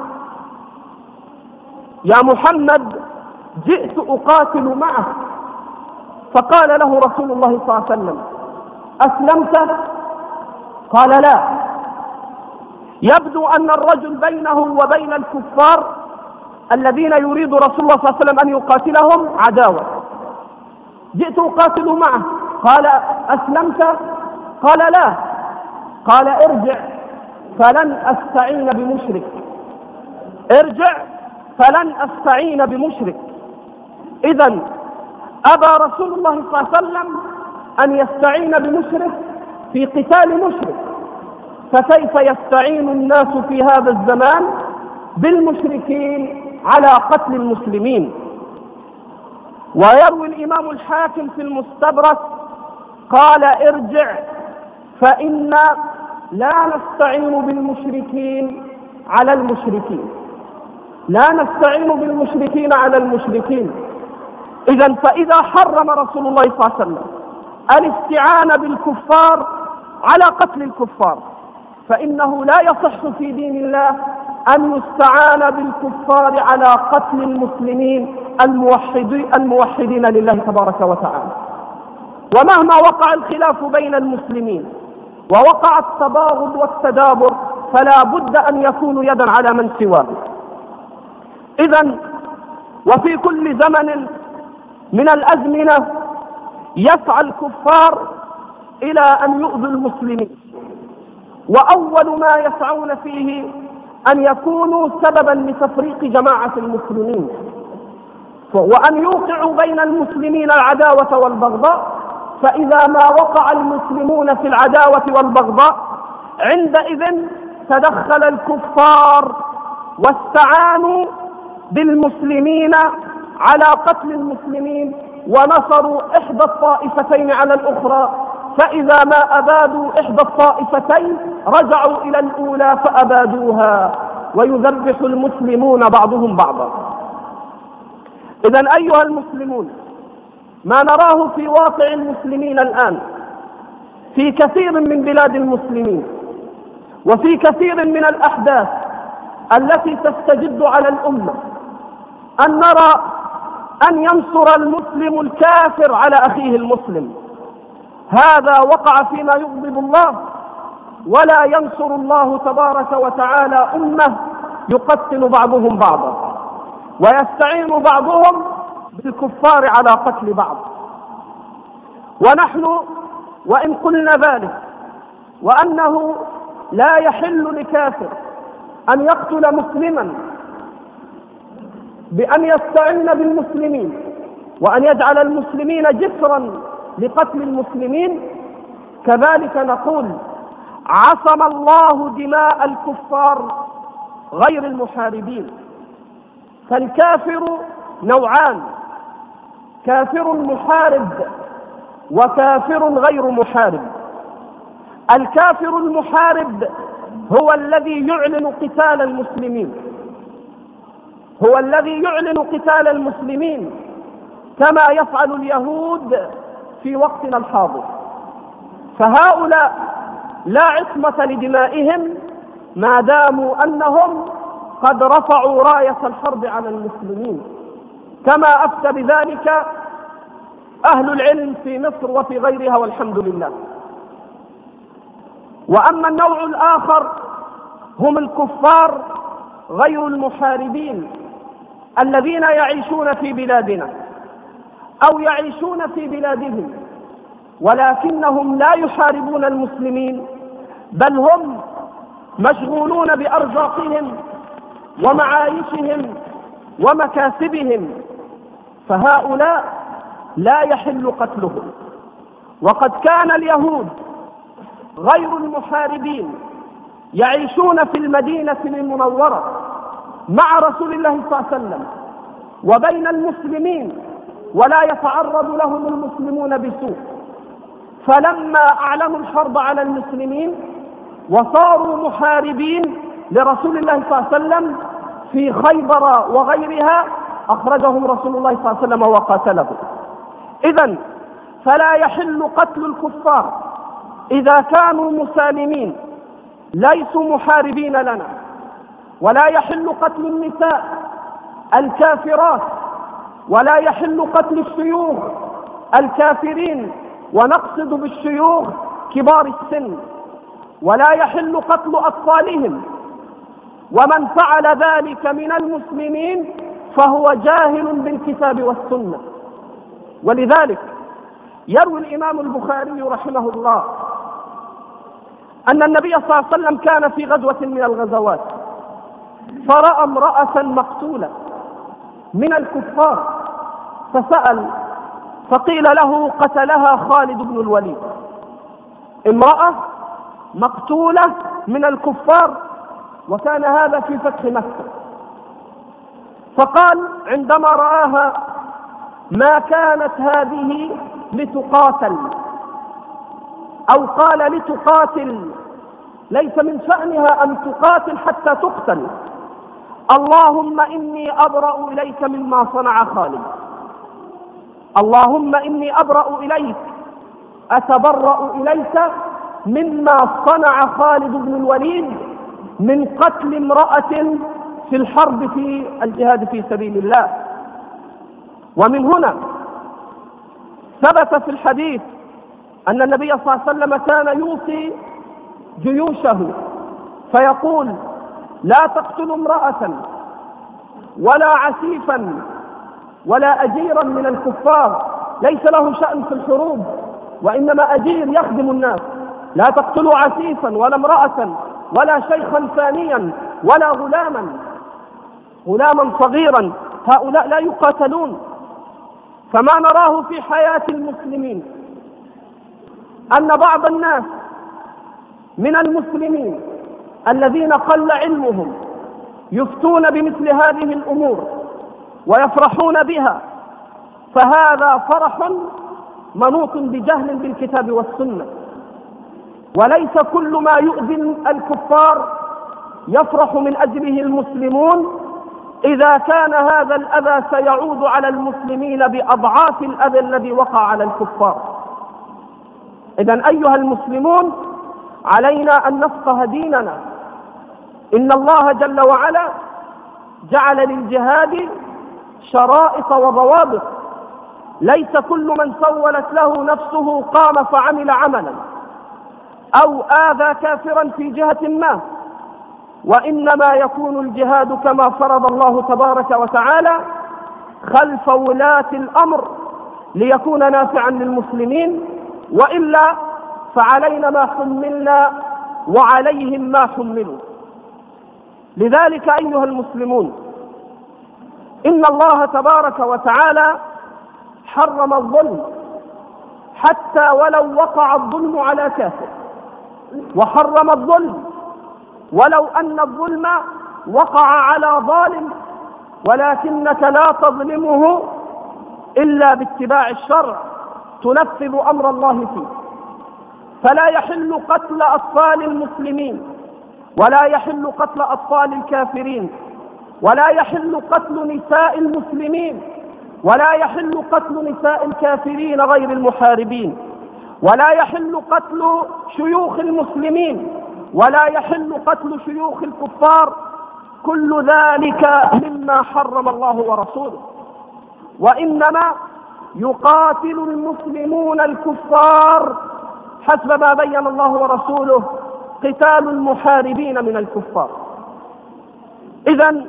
يا محمد جئت أقاتل معك. فقال له رسول الله صلى الله عليه وسلم: أسلمت؟ قال: لا. يبدو أن الرجل بينه وبين الكفار الذين يريد رسول الله صلى الله عليه وسلم أن يقاتلهم عداوة. جئت أقاتل معه. قال: أسلمت؟ قال: لا. قال: ارجع فلن أستعين بمشرك، ارجع فلن أستعين بمشرك. إذن أبى رسول الله صلى الله عليه وسلم أن يستعين بمشرك في قتال مشرك، فكيف يستعين الناس في هذا الزمان بالمشركين على قتل المسلمين؟ ويروي الإمام الحاكم في المستدرك قال: ارجع فإن لا نستعين بالمشركين على المشركين، لا نستعين بالمشركين على المشركين. إذن فإذا حرم رسول الله صلى الله عليه وسلم الاستعانة بالكفار على قتل الكفار فإنه لا يصح في دين الله أن يستعان بالكفار على قتل المسلمين الموحدين لله تبارك وتعالى. ومهما وقع الخلاف بين المسلمين ووقع التباغض والتدابر فلا بد أن يكونوا يدا على من سواه. إذن وفي كل زمن من الأزمنة يسعى الكفار إلى أن يؤذوا المسلمين، وأول ما يسعون فيه أن يكونوا سببا لتفريق جماعة المسلمين وأن يوقعوا بين المسلمين العداوة والبغضاء. فإذا ما وقع المسلمون في العداوة والبغضاء عندئذ تدخل الكفار واستعانوا بالمسلمين على قتل المسلمين ونصروا إحدى الطائفتين على الأخرى، فإذا ما أبادوا إحدى الطائفتين رجعوا إلى الأولى فأبادوها ويذبح المسلمون بعضهم بعضا. إذن أيها المسلمون، ما نراه في واقع المسلمين الآن في كثير من بلاد المسلمين وفي كثير من الأحداث التي تستجد على الأمة أن نرى أن ينصر المسلم الكافر على أخيه المسلم. هذا وقع فيما يغضب الله، ولا ينصر الله تبارك وتعالى أمة يقتل بعضهم بعضا ويستعين بعضهم بالكفار على قتل بعض. ونحن وإن قلنا ذلك وأنه لا يحل لكافر أن يقتل مسلما بأن يستعين بالمسلمين وأن يجعل المسلمين جسرا لقتل المسلمين، كذلك نقول عصم الله دماء الكفار غير المحاربين. فالكافر نوعان: كافر محارب وكافر غير محارب. الكافر المحارب هو الذي يعلن قتال المسلمين، هو الذي يعلن قتال المسلمين كما يفعل اليهود في وقتنا الحاضر. فهؤلاء لا عصمة لدمائهم ما داموا أنهم قد رفعوا راية الحرب على المسلمين، كما أفتى بذلك أهل العلم في مصر وفي غيرها والحمد لله. وأما النوع الآخر هم الكفار غير المحاربين الذين يعيشون في بلادنا أو يعيشون في بلادهم، ولكنهم لا يحاربون المسلمين، بل هم مشغولون بأرزاقهم ومعايشهم ومكاسبهم، فهؤلاء لا يحل قتلهم. وقد كان اليهود غير المحاربين يعيشون في المدينة المنورة مع رسول الله صلى الله عليه وسلم وبين المسلمين، ولا يتعرض لهم المسلمون بسوء. فلما أعلنوا الحرب على المسلمين وصاروا محاربين لرسول الله صلى الله عليه وسلم في خيبر وغيرها، أخرجهم رسول الله صلى الله عليه وسلم وقاتلهم. إذن فلا يحل قتل الكفار إذا كانوا مسالمين ليسوا محاربين لنا، ولا يحل قتل النساء الكافرات، ولا يحل قتل الشيوخ الكافرين، ونقصد بالشيوخ كبار السن، ولا يحل قتل أطفالهم. ومن فعل ذلك من المسلمين فهو جاهل بالكتاب والسنة. ولذلك يروي الإمام البخاري رحمه الله أن النبي صلى الله عليه وسلم كان في غزوة من الغزوات فرأى امرأة مقتولة من الكفار، فسأل فقيل له قتلها خالد بن الوليد. امرأة مقتولة من الكفار، وكان هذا في فتح مكة. فقال عندما رآها: ما كانت هذه لتقاتل، أو قال لتقاتل، ليس من شأنها أن تقاتل حتى تقتل. اللهم إني أبرأ إليك مما صنع خالد، اللهم إني أبرأ إليك، أتبرأ إليك مما صنع خالد بن الوليد من قتل امرأة في الحرب في الجهاد في سبيل الله. ومن هنا ثبت في الحديث أن النبي صلى الله عليه وسلم كان يوصي جيوشه فيقول: لا تقتلوا امرأة ولا عسيفا ولا أجيرا من الكفار، ليس له شأن في الحروب، وإنما أجير يخدم الناس. لا تقتلوا عسيفا ولا امرأة ولا شيخا ثانيا ولا غلاما غلاما صغيرا، هؤلاء لا يقاتلون. فما نراه في حياة المسلمين أن بعض الناس من المسلمين الذين قل علمهم يفتون بمثل هذه الأمور ويفرحون بها، فهذا فرح منوط بجهل بالكتاب والسنة. وليس كل ما يؤذي الكفار يفرح من أجله المسلمون إذا كان هذا الأذى سيعود على المسلمين بأضعاف الأذى الذي وقع على الكفار. إذن أيها المسلمون، علينا أن نفقه ديننا. إن الله جل وعلا جعل للجهاد شرائط وضوابط، ليس كل من سولت له نفسه قام فعمل عملا أو آذى كافرا في جهة ما، وإنما يكون الجهاد كما فرض الله تبارك وتعالى خلف ولاة الأمر ليكون نافعا للمسلمين، وإلا فعلينا ما حملنا وعليهم ما حملوا. لذلك أيها المسلمون، إن الله تبارك وتعالى حرم الظلم حتى ولو وقع الظلم على كافر، وحرم الظلم ولو أن الظلم وقع على ظالم، ولكنك لا تظلمه إلا باتباع الشرع، تنفذ أمر الله فيه. فلا يحل قتل أطفال المسلمين، ولا يحل قتل أطفال الكافرين، ولا يحل قتل نساء المسلمين، ولا يحل قتل نساء الكافرين غير المحاربين، ولا يحل قتل شيوخ المسلمين، ولا يحل قتل شيوخ الكفار. كل ذلك مما حرم الله ورسوله، وإنما يقاتل المسلمون الكفار حسب ما بين الله ورسوله قتال المحاربين من الكفار. إذن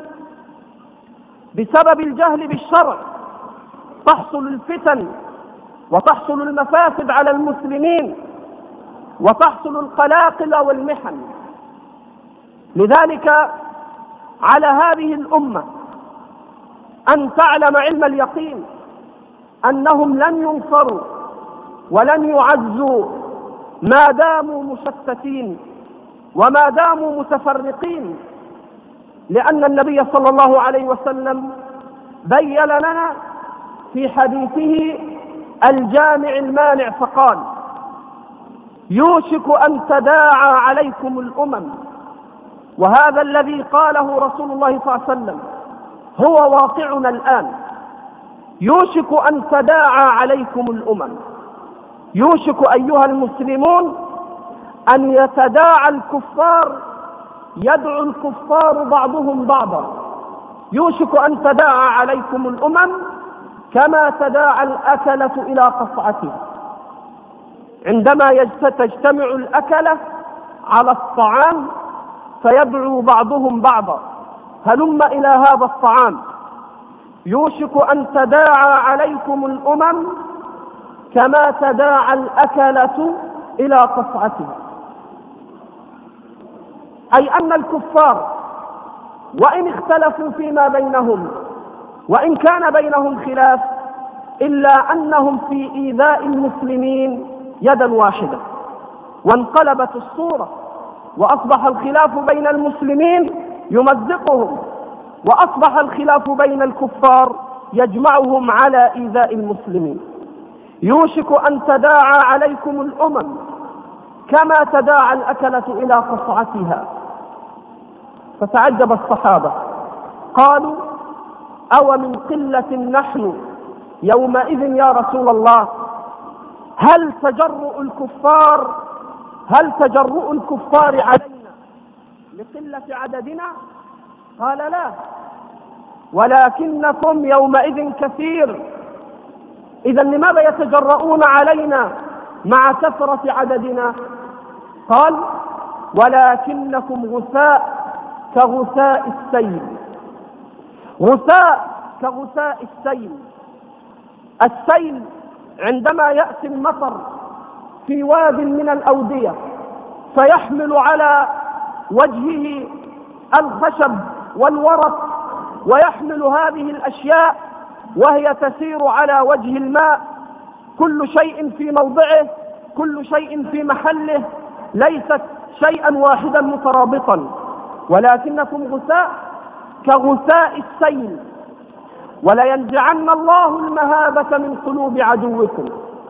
بسبب الجهل بالشرع تحصل الفتن وتحصل المفاسد على المسلمين وتحصل القلاقل والمحن. لذلك على هذه الأمة أن تعلم علم اليقين أنهم لن ينصروا ولن يعزوا ما داموا مشتتين وما داموا متفرقين، لأن النبي صلى الله عليه وسلم بين لنا في حديثه الجامع المانع فقال: يوشك أن تداعى عليكم الأمم. وهذا الذي قاله رسول الله صلى الله عليه وسلم هو واقعنا الآن. يوشك أن تداعى عليكم الأمم، يوشك أيها المسلمون أن يتداعى الكفار، يدعو الكفار بعضهم بعضا. يوشك أن تداعى عليكم الأمم كما تداعى الأكلة إلى قصعتها. عندما تجتمع الأكلة على الطعام فيدعو بعضهم بعضا: هلم إلى هذا الطعام. يوشك أن تداعى عليكم الأمم كما تداعى الأكلة إلى قصعتها، أي أن الكفار وإن اختلفوا فيما بينهم وإن كان بينهم خلاف إلا أنهم في إيذاء المسلمين يدا واحدة، وانقلبت الصورة وأصبح الخلاف بين المسلمين يمزقهم، وأصبح الخلاف بين الكفار يجمعهم على إيذاء المسلمين. يوشك أن تداعى عليكم الأمم كما تداعى الأكلة إلى قصعتها. فتعجب الصحابة قالوا: أو من قلة نحن يومئذ يا رسول الله؟ هل تجرؤ الكفار هل تجرؤ الكفار علينا لقلة عددنا؟ قال: لا، ولكنكم يومئذ كثير. إذا لماذا يتجرؤون علينا مع كثرة عددنا؟ قال: ولكنكم غثاء كغثاء السيل. غثاء كغثاء السيل. السيل عندما يأتي المطر في واد من الأودية فيحمل على وجهه الخشب والورق ويحمل هذه الأشياء وهي تسير على وجه الماء، كل شيء في موضعه، كل شيء في محله، ليست شيئا واحدا مترابطا، ولكنكم غثاء كغثاء السيل. ولينزعن الله المهابة من قلوب عدوكم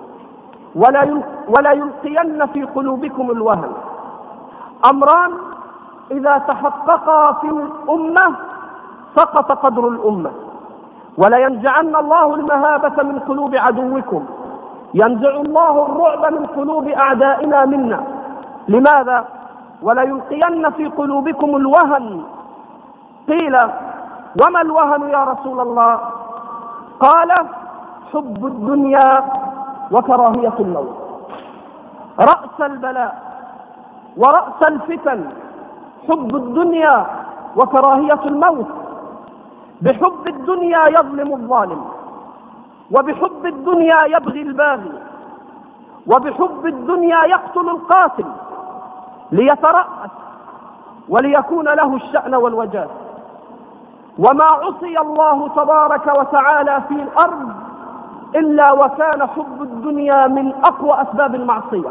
ولا يلقين في قلوبكم الوهن. أمران إذا تحققا في الأمة سقط قدر الأمة. ولينزعن الله المهابة من قلوب عدوكم، ينزع الله الرعب من قلوب أعدائنا منا. لماذا؟ وليلقين في قلوبكم الوهن. قيل: وما الوهن يا رسول الله؟ قال: حب الدنيا وكراهية الموت. رأس البلاء ورأس الفتن حب الدنيا وكراهية الموت. بحب الدنيا يظلم الظالم، وبحب الدنيا يبغي الباغي، وبحب الدنيا يقتل القاتل ليترأس وليكون له الشأن والوجاه. وما عصي الله تبارك وتعالى في الأرض إلا وكان حب الدنيا من أقوى أسباب المعصية.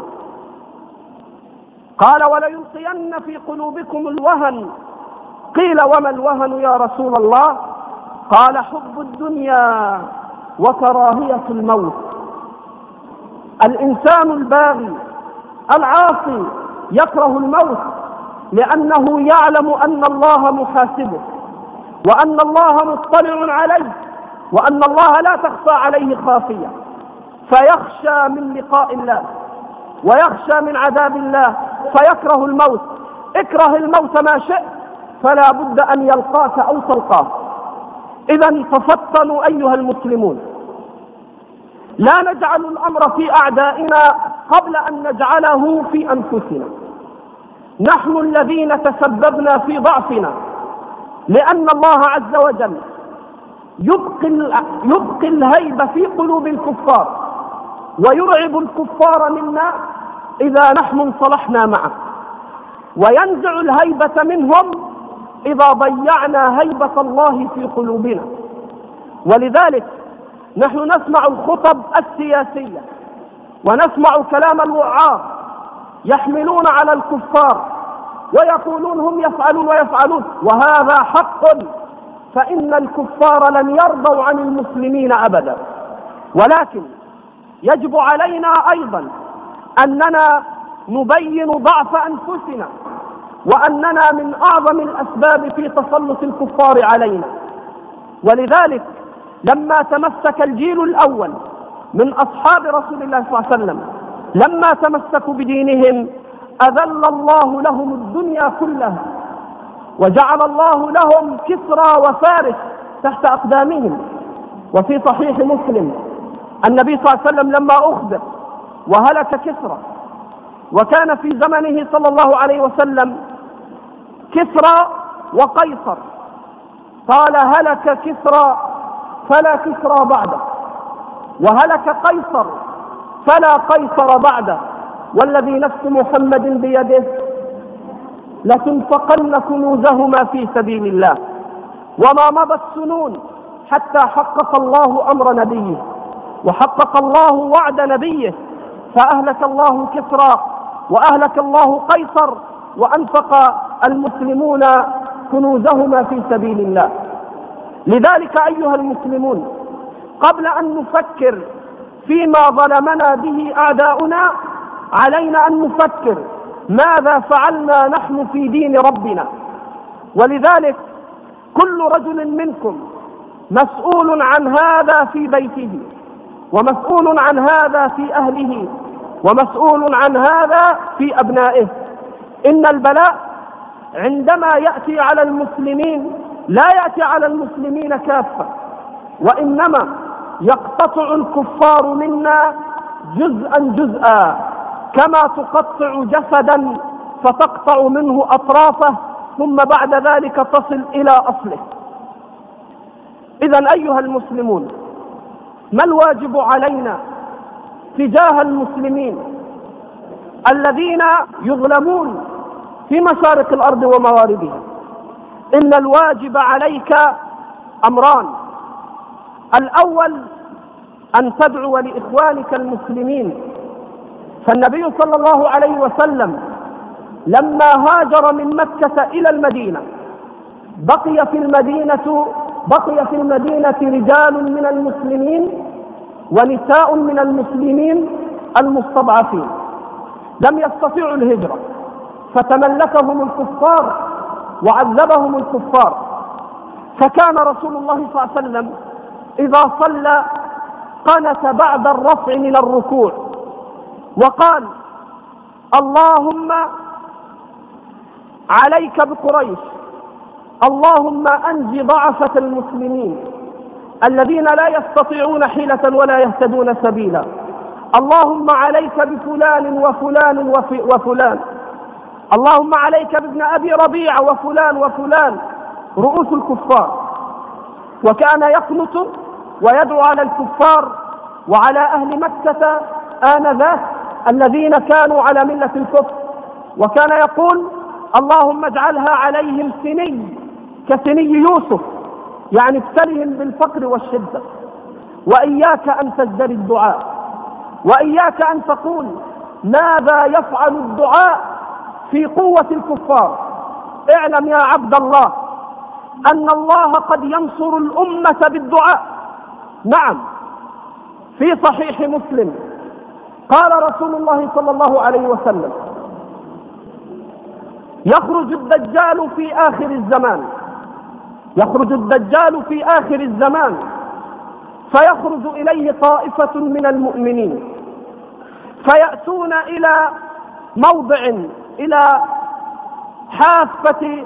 قال: وليلقين في قلوبكم الوهن. قيل: وما الوهن يا رسول الله؟ قال: حب الدنيا وكراهية الموت. الإنسان الباغي العاصي يكره الموت لأنه يعلم أن الله محاسبه وأن الله مطلع عليه وأن الله لا تخفى عليه خافية، فيخشى من لقاء الله ويخشى من عذاب الله فيكره الموت. اكره الموت ما شئت فلا بد أن يلقاك أو تلقاه. إذن تفطنوا أيها المسلمون، لا نجعل الأمر في أعدائنا قبل أن نجعله في أنفسنا. نحن الذين تسببنا في ضعفنا، لأن الله عز وجل يبقي, يبقي الهيبة في قلوب الكفار ويرعب الكفار منا إذا نحن انصلحنا معه، وينزع الهيبة منهم إذا ضيعنا هيبة الله في قلوبنا. ولذلك نحن نسمع الخطب السياسية ونسمع كلام الوعاظ يحملون على الكفار ويقولون هم يفعلون ويفعلون، وهذا حق، فإن الكفار لن يرضوا عن المسلمين أبدا. ولكن يجب علينا أيضا أننا نبين ضعف أنفسنا، وأننا من أعظم الأسباب في تسلط الكفار علينا. ولذلك لما تمسك الجيل الأول من أصحاب رسول الله صلى الله عليه وسلم، لما تمسكوا بدينهم أذل الله لهم الدنيا كلها، وجعل الله لهم كسرى وفارس تحت أقدامهم. وفي صحيح مسلم النبي صلى الله عليه وسلم لما أخبر وهلك كسرى، وكان في زمنه صلى الله عليه وسلم كسرى وقيصر، قال هلك كسرى فلا كسرى بعده، وهلك قيصر فلا قيصر بعده، والذي نفس محمد بيده لتنفقن كنوزهما في سبيل الله. وما مضت سنون حتى حقق الله أمر نبيه وحقق الله وعد نبيه، فأهلك الله كسرى وأهلك الله قيصر، وأنفق المسلمون كنوزهما في سبيل الله. لذلك أيها المسلمون، قبل أن نفكر فيما ظلمنا به أعداؤنا علينا أن نفكر ماذا فعلنا نحن في دين ربنا. ولذلك كل رجل منكم مسؤول عن هذا في بيته، ومسؤول عن هذا في أهله، ومسؤول عن هذا في أبنائه. إن البلاء عندما يأتي على المسلمين لا يأتي على المسلمين كافة، وإنما يقتطع الكفار منا جزءا جزءا، كما تقطع جسدا فتقطع منه أطرافه ثم بعد ذلك تصل إلى أصله. إذن أيها المسلمون، ما الواجب علينا تجاه المسلمين الذين يظلمون في مشارق الأرض ومغاربها؟ إن الواجب عليك أمران: الأول أن تدعو لإخوانك المسلمين. فالنبي صلى الله عليه وسلم لما هاجر من مكة إلى المدينة بقي في المدينة بقي في المدينة رجال من المسلمين ونساء من المسلمين المستضعفين لم يستطيعوا الهجرة، فتملكهم الكفار وعذبهم الكفار. فكان رسول الله صلى الله عليه وسلم إذا صلى قنت بعد الرفع من الركوع وقال: اللهم عليك بقريش، اللهم أنج ضعفة المسلمين الذين لا يستطيعون حيلة ولا يهتدون سبيلا، اللهم عليك بفلان وفلان وفلان، اللهم عليك بابن أبي ربيعة وفلان وفلان، رؤوس الكفار. وكان يقنط ويدعو على الكفار وعلى أهل مكة آنذاك الذين كانوا على ملة الكفر، وكان يقول: اللهم اجعلها عليهم سني كسني يوسف، يعني ابتلهم بالفقر والشدة. وإياك أن تزدري الدعاء، وإياك أن تقول ماذا يفعل الدعاء في قوة الكفار. اعلم يا عبد الله أن الله قد ينصر الأمة بالدعاء. نعم، في صحيح مسلم قال رسول الله صلى الله عليه وسلم: يخرج الدجال في آخر الزمان يخرج الدجال في آخر الزمان فيخرج إليه طائفة من المؤمنين فيأتون إلى موضع، إلى حافة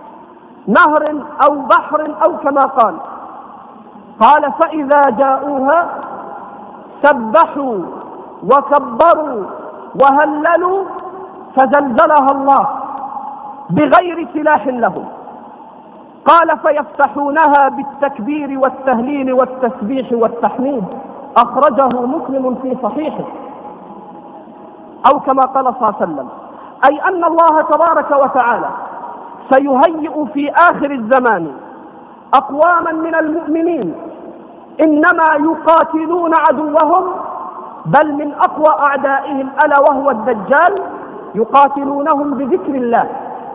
نهر أو بحر أو كما قال قال فإذا جاءوها سبحوا وكبروا وهللوا فزلزلها الله بغير سلاح لهم. قال فيفتحونها بالتكبير والتهليل والتسبيح والتحميد. أخرجه مسلم في صحيحه. أو كما قال صلى الله عليه وسلم، أي أن الله تبارك وتعالى سيهيئ في آخر الزمان أقواما من المؤمنين إنما يقاتلون عدوهم، بل من أقوى أعدائهم ألا وهو الدجال يقاتلونهم بذكر الله.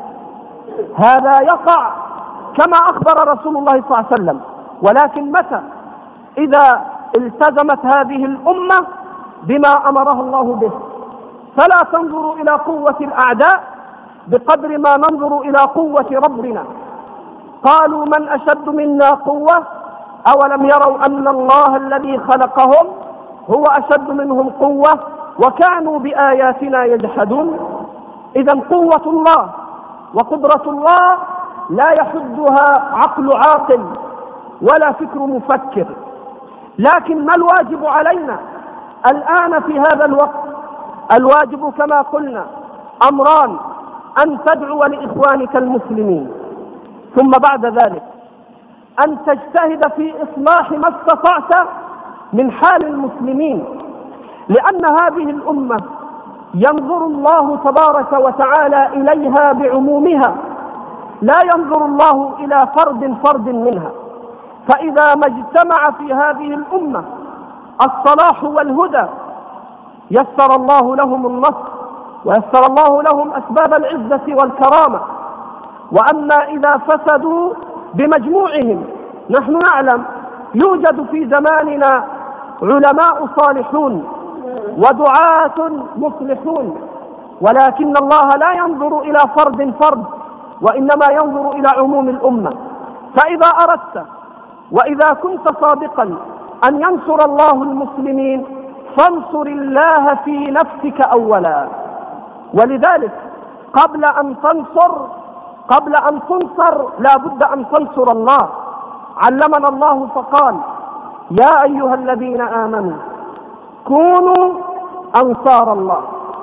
هذا يقع كما أخبر رسول الله صلى الله عليه وسلم، ولكن متى؟ إذا التزمت هذه الأمة بما أمرها الله به. فلا تنظروا إلى قوة الأعداء بقدر ما ننظر إلى قوة ربنا. قالوا من أشد منا قوة أولم يروا أن الله الذي خلقهم هو أشد منهم قوة وكانوا بآياتنا يجحدون. إذن قوة الله وقدرة الله لا يحدها عقل عاقل ولا فكر مفكر. لكن ما الواجب علينا الآن في هذا الوقت؟ الواجب كما قلنا أمران: أن تدعو لإخوانك المسلمين، ثم بعد ذلك أن تجتهد في إصلاح ما استطعت من حال المسلمين، لأن هذه الأمة ينظر الله تبارك وتعالى إليها بعمومها، لا ينظر الله إلى فرد فرد منها. فإذا ما اجتمع في هذه الأمة الصلاح والهدى يسر الله لهم النصر ويسر الله لهم أسباب العزة والكرامة. وأما إذا فسدوا بمجموعهم، نحن نعلم يوجد في زماننا علماء صالحون ودعاة مصلحون، ولكن الله لا ينظر إلى فرد فرد وإنما ينظر إلى عموم الأمة. فإذا أردت وإذا كنت صادقا أن ينصر الله المسلمين فانصر الله في نفسك أولا. ولذلك قبل أن تنصر قبل أن تنصر لا بد أن تنصر الله. علمنا الله فقال: يا أيها الذين آمنوا كونوا أنصار الله.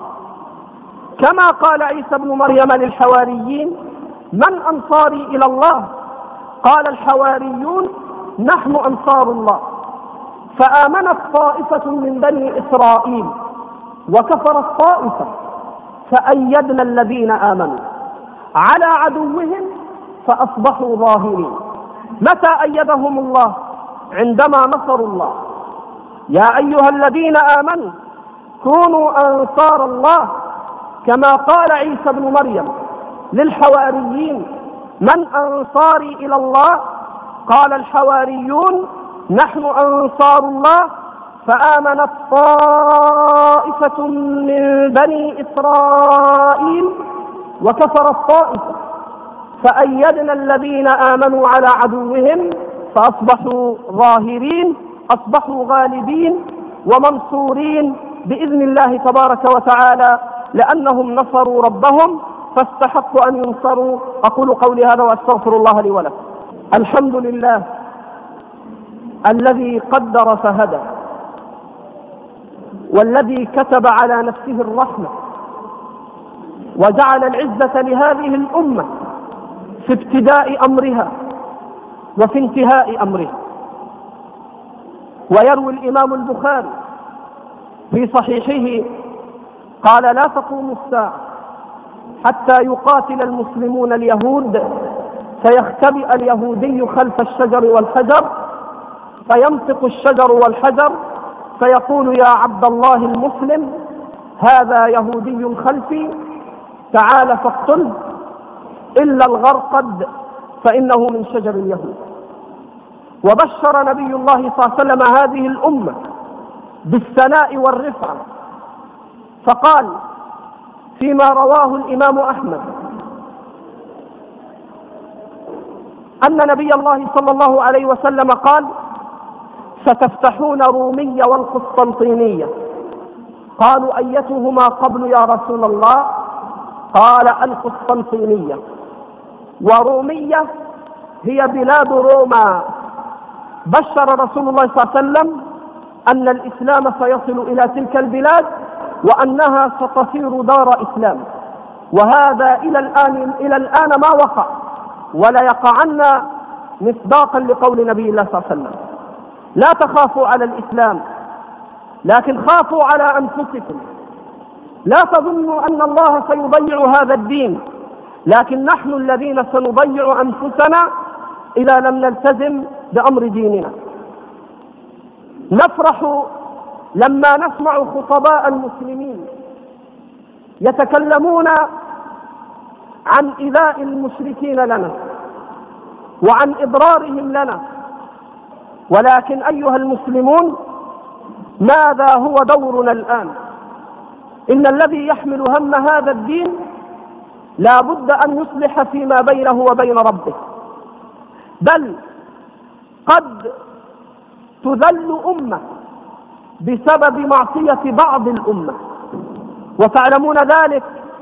كما قال عيسى بن مريم للحواريين: من أنصاري إلى الله؟ قال الحواريون: نحن أنصار الله. فآمنت طائفة من بني إسرائيل وكفرت طائفة، فأيدنا الذين آمنوا على عدوهم فأصبحوا ظاهرين. متى أيدهم الله؟ عندما نصروا الله. يا أيها الذين آمنوا كونوا أنصار الله، كما قال عيسى بن مريم للحواريين: من أنصاري إلى الله؟ قال الحواريون: نحن أنصار الله. فآمنت طائفة من بني إسرائيل وكفرت طائفة، فأيدنا الذين آمنوا على عدوهم فأصبحوا ظاهرين، أصبحوا غالبين ومنصورين بإذن الله تبارك وتعالى، لأنهم نصروا ربهم فاستحقوا أن ينصروا. أقول قولي هذا وأستغفر الله لي ولكم. الحمد لله الذي قدر فهدى، والذي كتب على نفسه الرحمة، وجعل العزة لهذه الأمة في ابتداء أمرها وفي انتهاء أمرها. ويروي الإمام البخاري في صحيحه قال: لا تقوم الساعة حتى يقاتل المسلمون اليهود، فيختبئ اليهودي خلف الشجر والحجر، فينطق الشجر والحجر فيقول: يا عبد الله المسلم، هذا يهودي خلفي، تعال فاقتله، إلا الغرقد فإنه من شجر اليهود. وبشر نبي الله صلى الله عليه وسلم هذه الأمة بالثناء والرفعة، فقال فيما رواه الإمام أحمد أن نبي الله صلى الله عليه وسلم قال: ستفتحون رومية والقسطنطينية. قالوا أيتهما قبل يا رسول الله؟ قال القسطنطينية. ورومية هي بلاد روما. بشر رسول الله صلى الله عليه وسلم أن الإسلام سيصل إلى تلك البلاد وأنها ستصير دار إسلام، وهذا إلى الآن إلى الآن ما وقع، ولا يقعن مصداقا لقول نبي الله صلى الله عليه وسلم: لا تخافوا على الإسلام لكن خافوا على أنفسكم. لا تظنوا أن الله سيضيع هذا الدين، لكن نحن الذين سنضيع أنفسنا إذا لم نلتزم بأمر ديننا. نفرح لما نسمع خطباء المسلمين يتكلمون عن إيذاء المشركين لنا وعن إضرارهم لنا، ولكن أيها المسلمون، ماذا هو دورنا الآن؟ إن الذي يحمل هم هذا الدين لا بد أن يصلح فيما بينه وبين ربه، بل قد تذل أمة بسبب معصية بعض الأمة، وتعلمون ذلك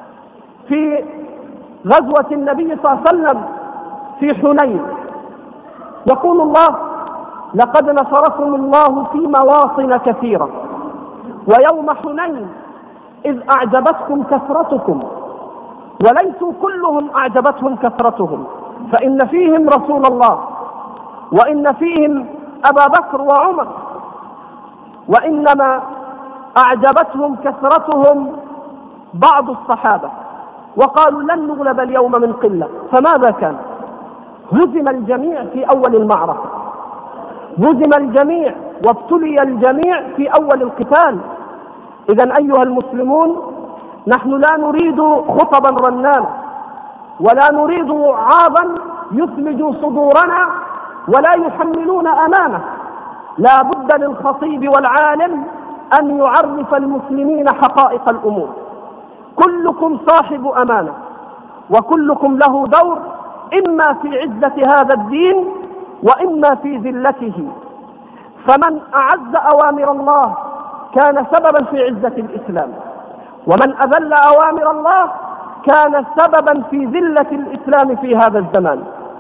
في غزوة النبي صلى الله عليه وسلم في حنين. يقول الله: لقد نصركم الله في مواطن كثيرة ويوم حنين إذ أعجبتكم كثرتكم وليسوا كلهم أعجبتهم كثرتهم، فإن فيهم رسول الله وإن فيهم أبا بكر وعمر، وإنما أعجبتهم كثرتهم بعض الصحابة وقالوا لن نغلب اليوم من قلة. فماذا كان؟ هزم الجميع في أول المعركة، هزم الجميع وابتلي الجميع في أول القتال. إذن أيها المسلمون، نحن لا نريد خطبا رنانة ولا نريد وعاظا يثلج صدورنا ولا يحملون أمانة. لا بد للخطيب والعالم أن يعرف المسلمين حقائق الأمور. كلكم صاحب أمانة وكلكم له دور، إما في عزة هذا الدين وإما في ذلته. فمن أعز أوامر الله كان سببا في عزة الإسلام، ومن أذل أوامر الله كان سببا في ذلة الإسلام في هذا الزمان.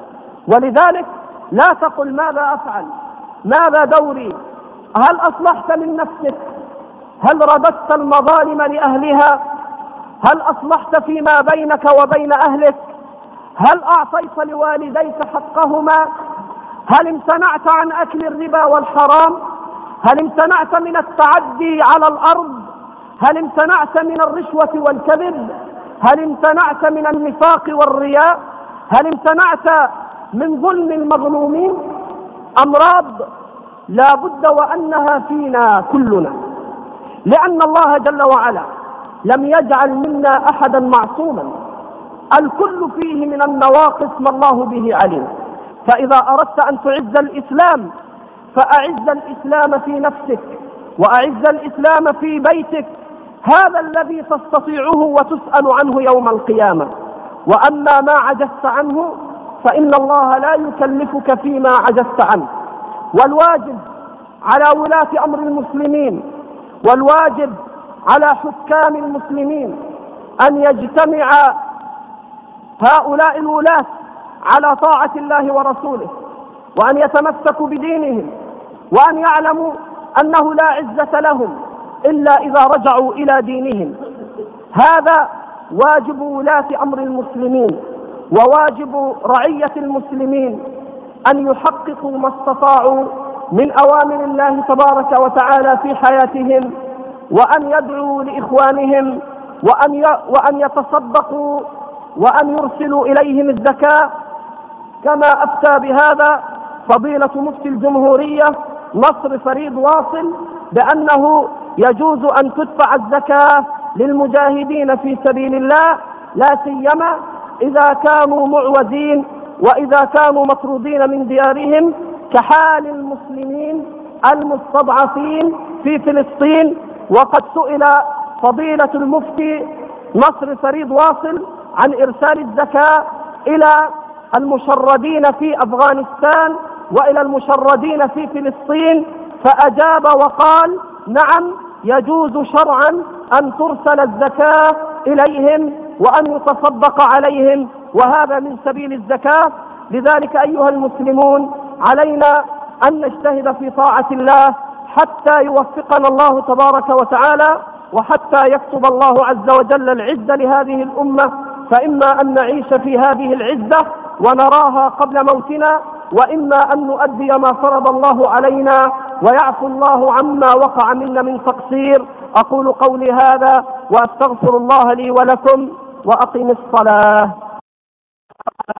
ولذلك لا تقل ماذا أفعل، ماذا دوري، هل أصلحت من نفسك، هل رددت المظالم لأهلها، هل أصلحت فيما بينك وبين أهلك، هل أعطيت لوالديك حقهما، هل امتنعت عن أكل الربا والحرام، هل امتنعت من التعدي على الأرض، هل امتنعت من الرشوة والكذب، هل امتنعت من النفاق والرياء، هل امتنعت من ظلم المظلومين؟ أمراض لا بد وأنها فينا كلنا، لأن الله جل وعلا لم يجعل منا أحدا معصوما، الكل فيه من النواقص ما الله به عليم. فإذا أردت أن تعز الإسلام فأعز الإسلام في نفسك وأعز الإسلام في بيتك، هذا الذي تستطيعه وتسأل عنه يوم القيامة. وأما ما عجزت عنه فإن الله لا يكلفك فيما عجزت عنه. والواجب على ولاة أمر المسلمين والواجب على حكام المسلمين أن يجتمع هؤلاء الولاة على طاعة الله ورسوله، وأن يتمسكوا بدينهم، وأن يعلموا أنه لا عزة لهم إلا إذا رجعوا إلى دينهم. هذا واجب ولاة أمر المسلمين وواجب رعية المسلمين، أن يحققوا ما استطاعوا من أوامر الله تبارك وتعالى في حياتهم، وأن يدعوا لإخوانهم، وأن وأن يتصدقوا، وأن يرسلوا إليهم الزكاة، كما أفتى بهذا فضيلة مفتي الجمهورية نصر فريد واصل بأنه يجوز أن تدفع الزكاة للمجاهدين في سبيل الله، لا سيما إذا كانوا معوزين وإذا كانوا مطرودين من ديارهم، كحال المسلمين المستضعفين في فلسطين. وقد سئل فضيلة المفتي نصر فريد واصل عن إرسال الزكاة إلى المشردين في أفغانستان وإلى المشردين في فلسطين، فأجاب وقال: نعم، يجوز شرعا أن ترسل الزكاة إليهم وأن يتصدق عليهم، وهذا من سبيل الزكاة. لذلك أيها المسلمون، علينا أن نجتهد في طاعة الله حتى يوفقنا الله تبارك وتعالى، وحتى يكتب الله عز وجل العزة لهذه الأمة، فإما أن نعيش في هذه العزة ونراها قبل موتنا، وإما أن نؤدي ما فرض الله علينا ويعفو الله عما وقع منا من تقصير. أقول قولي هذا وأستغفر الله لي ولكم، وأقم الصلاة.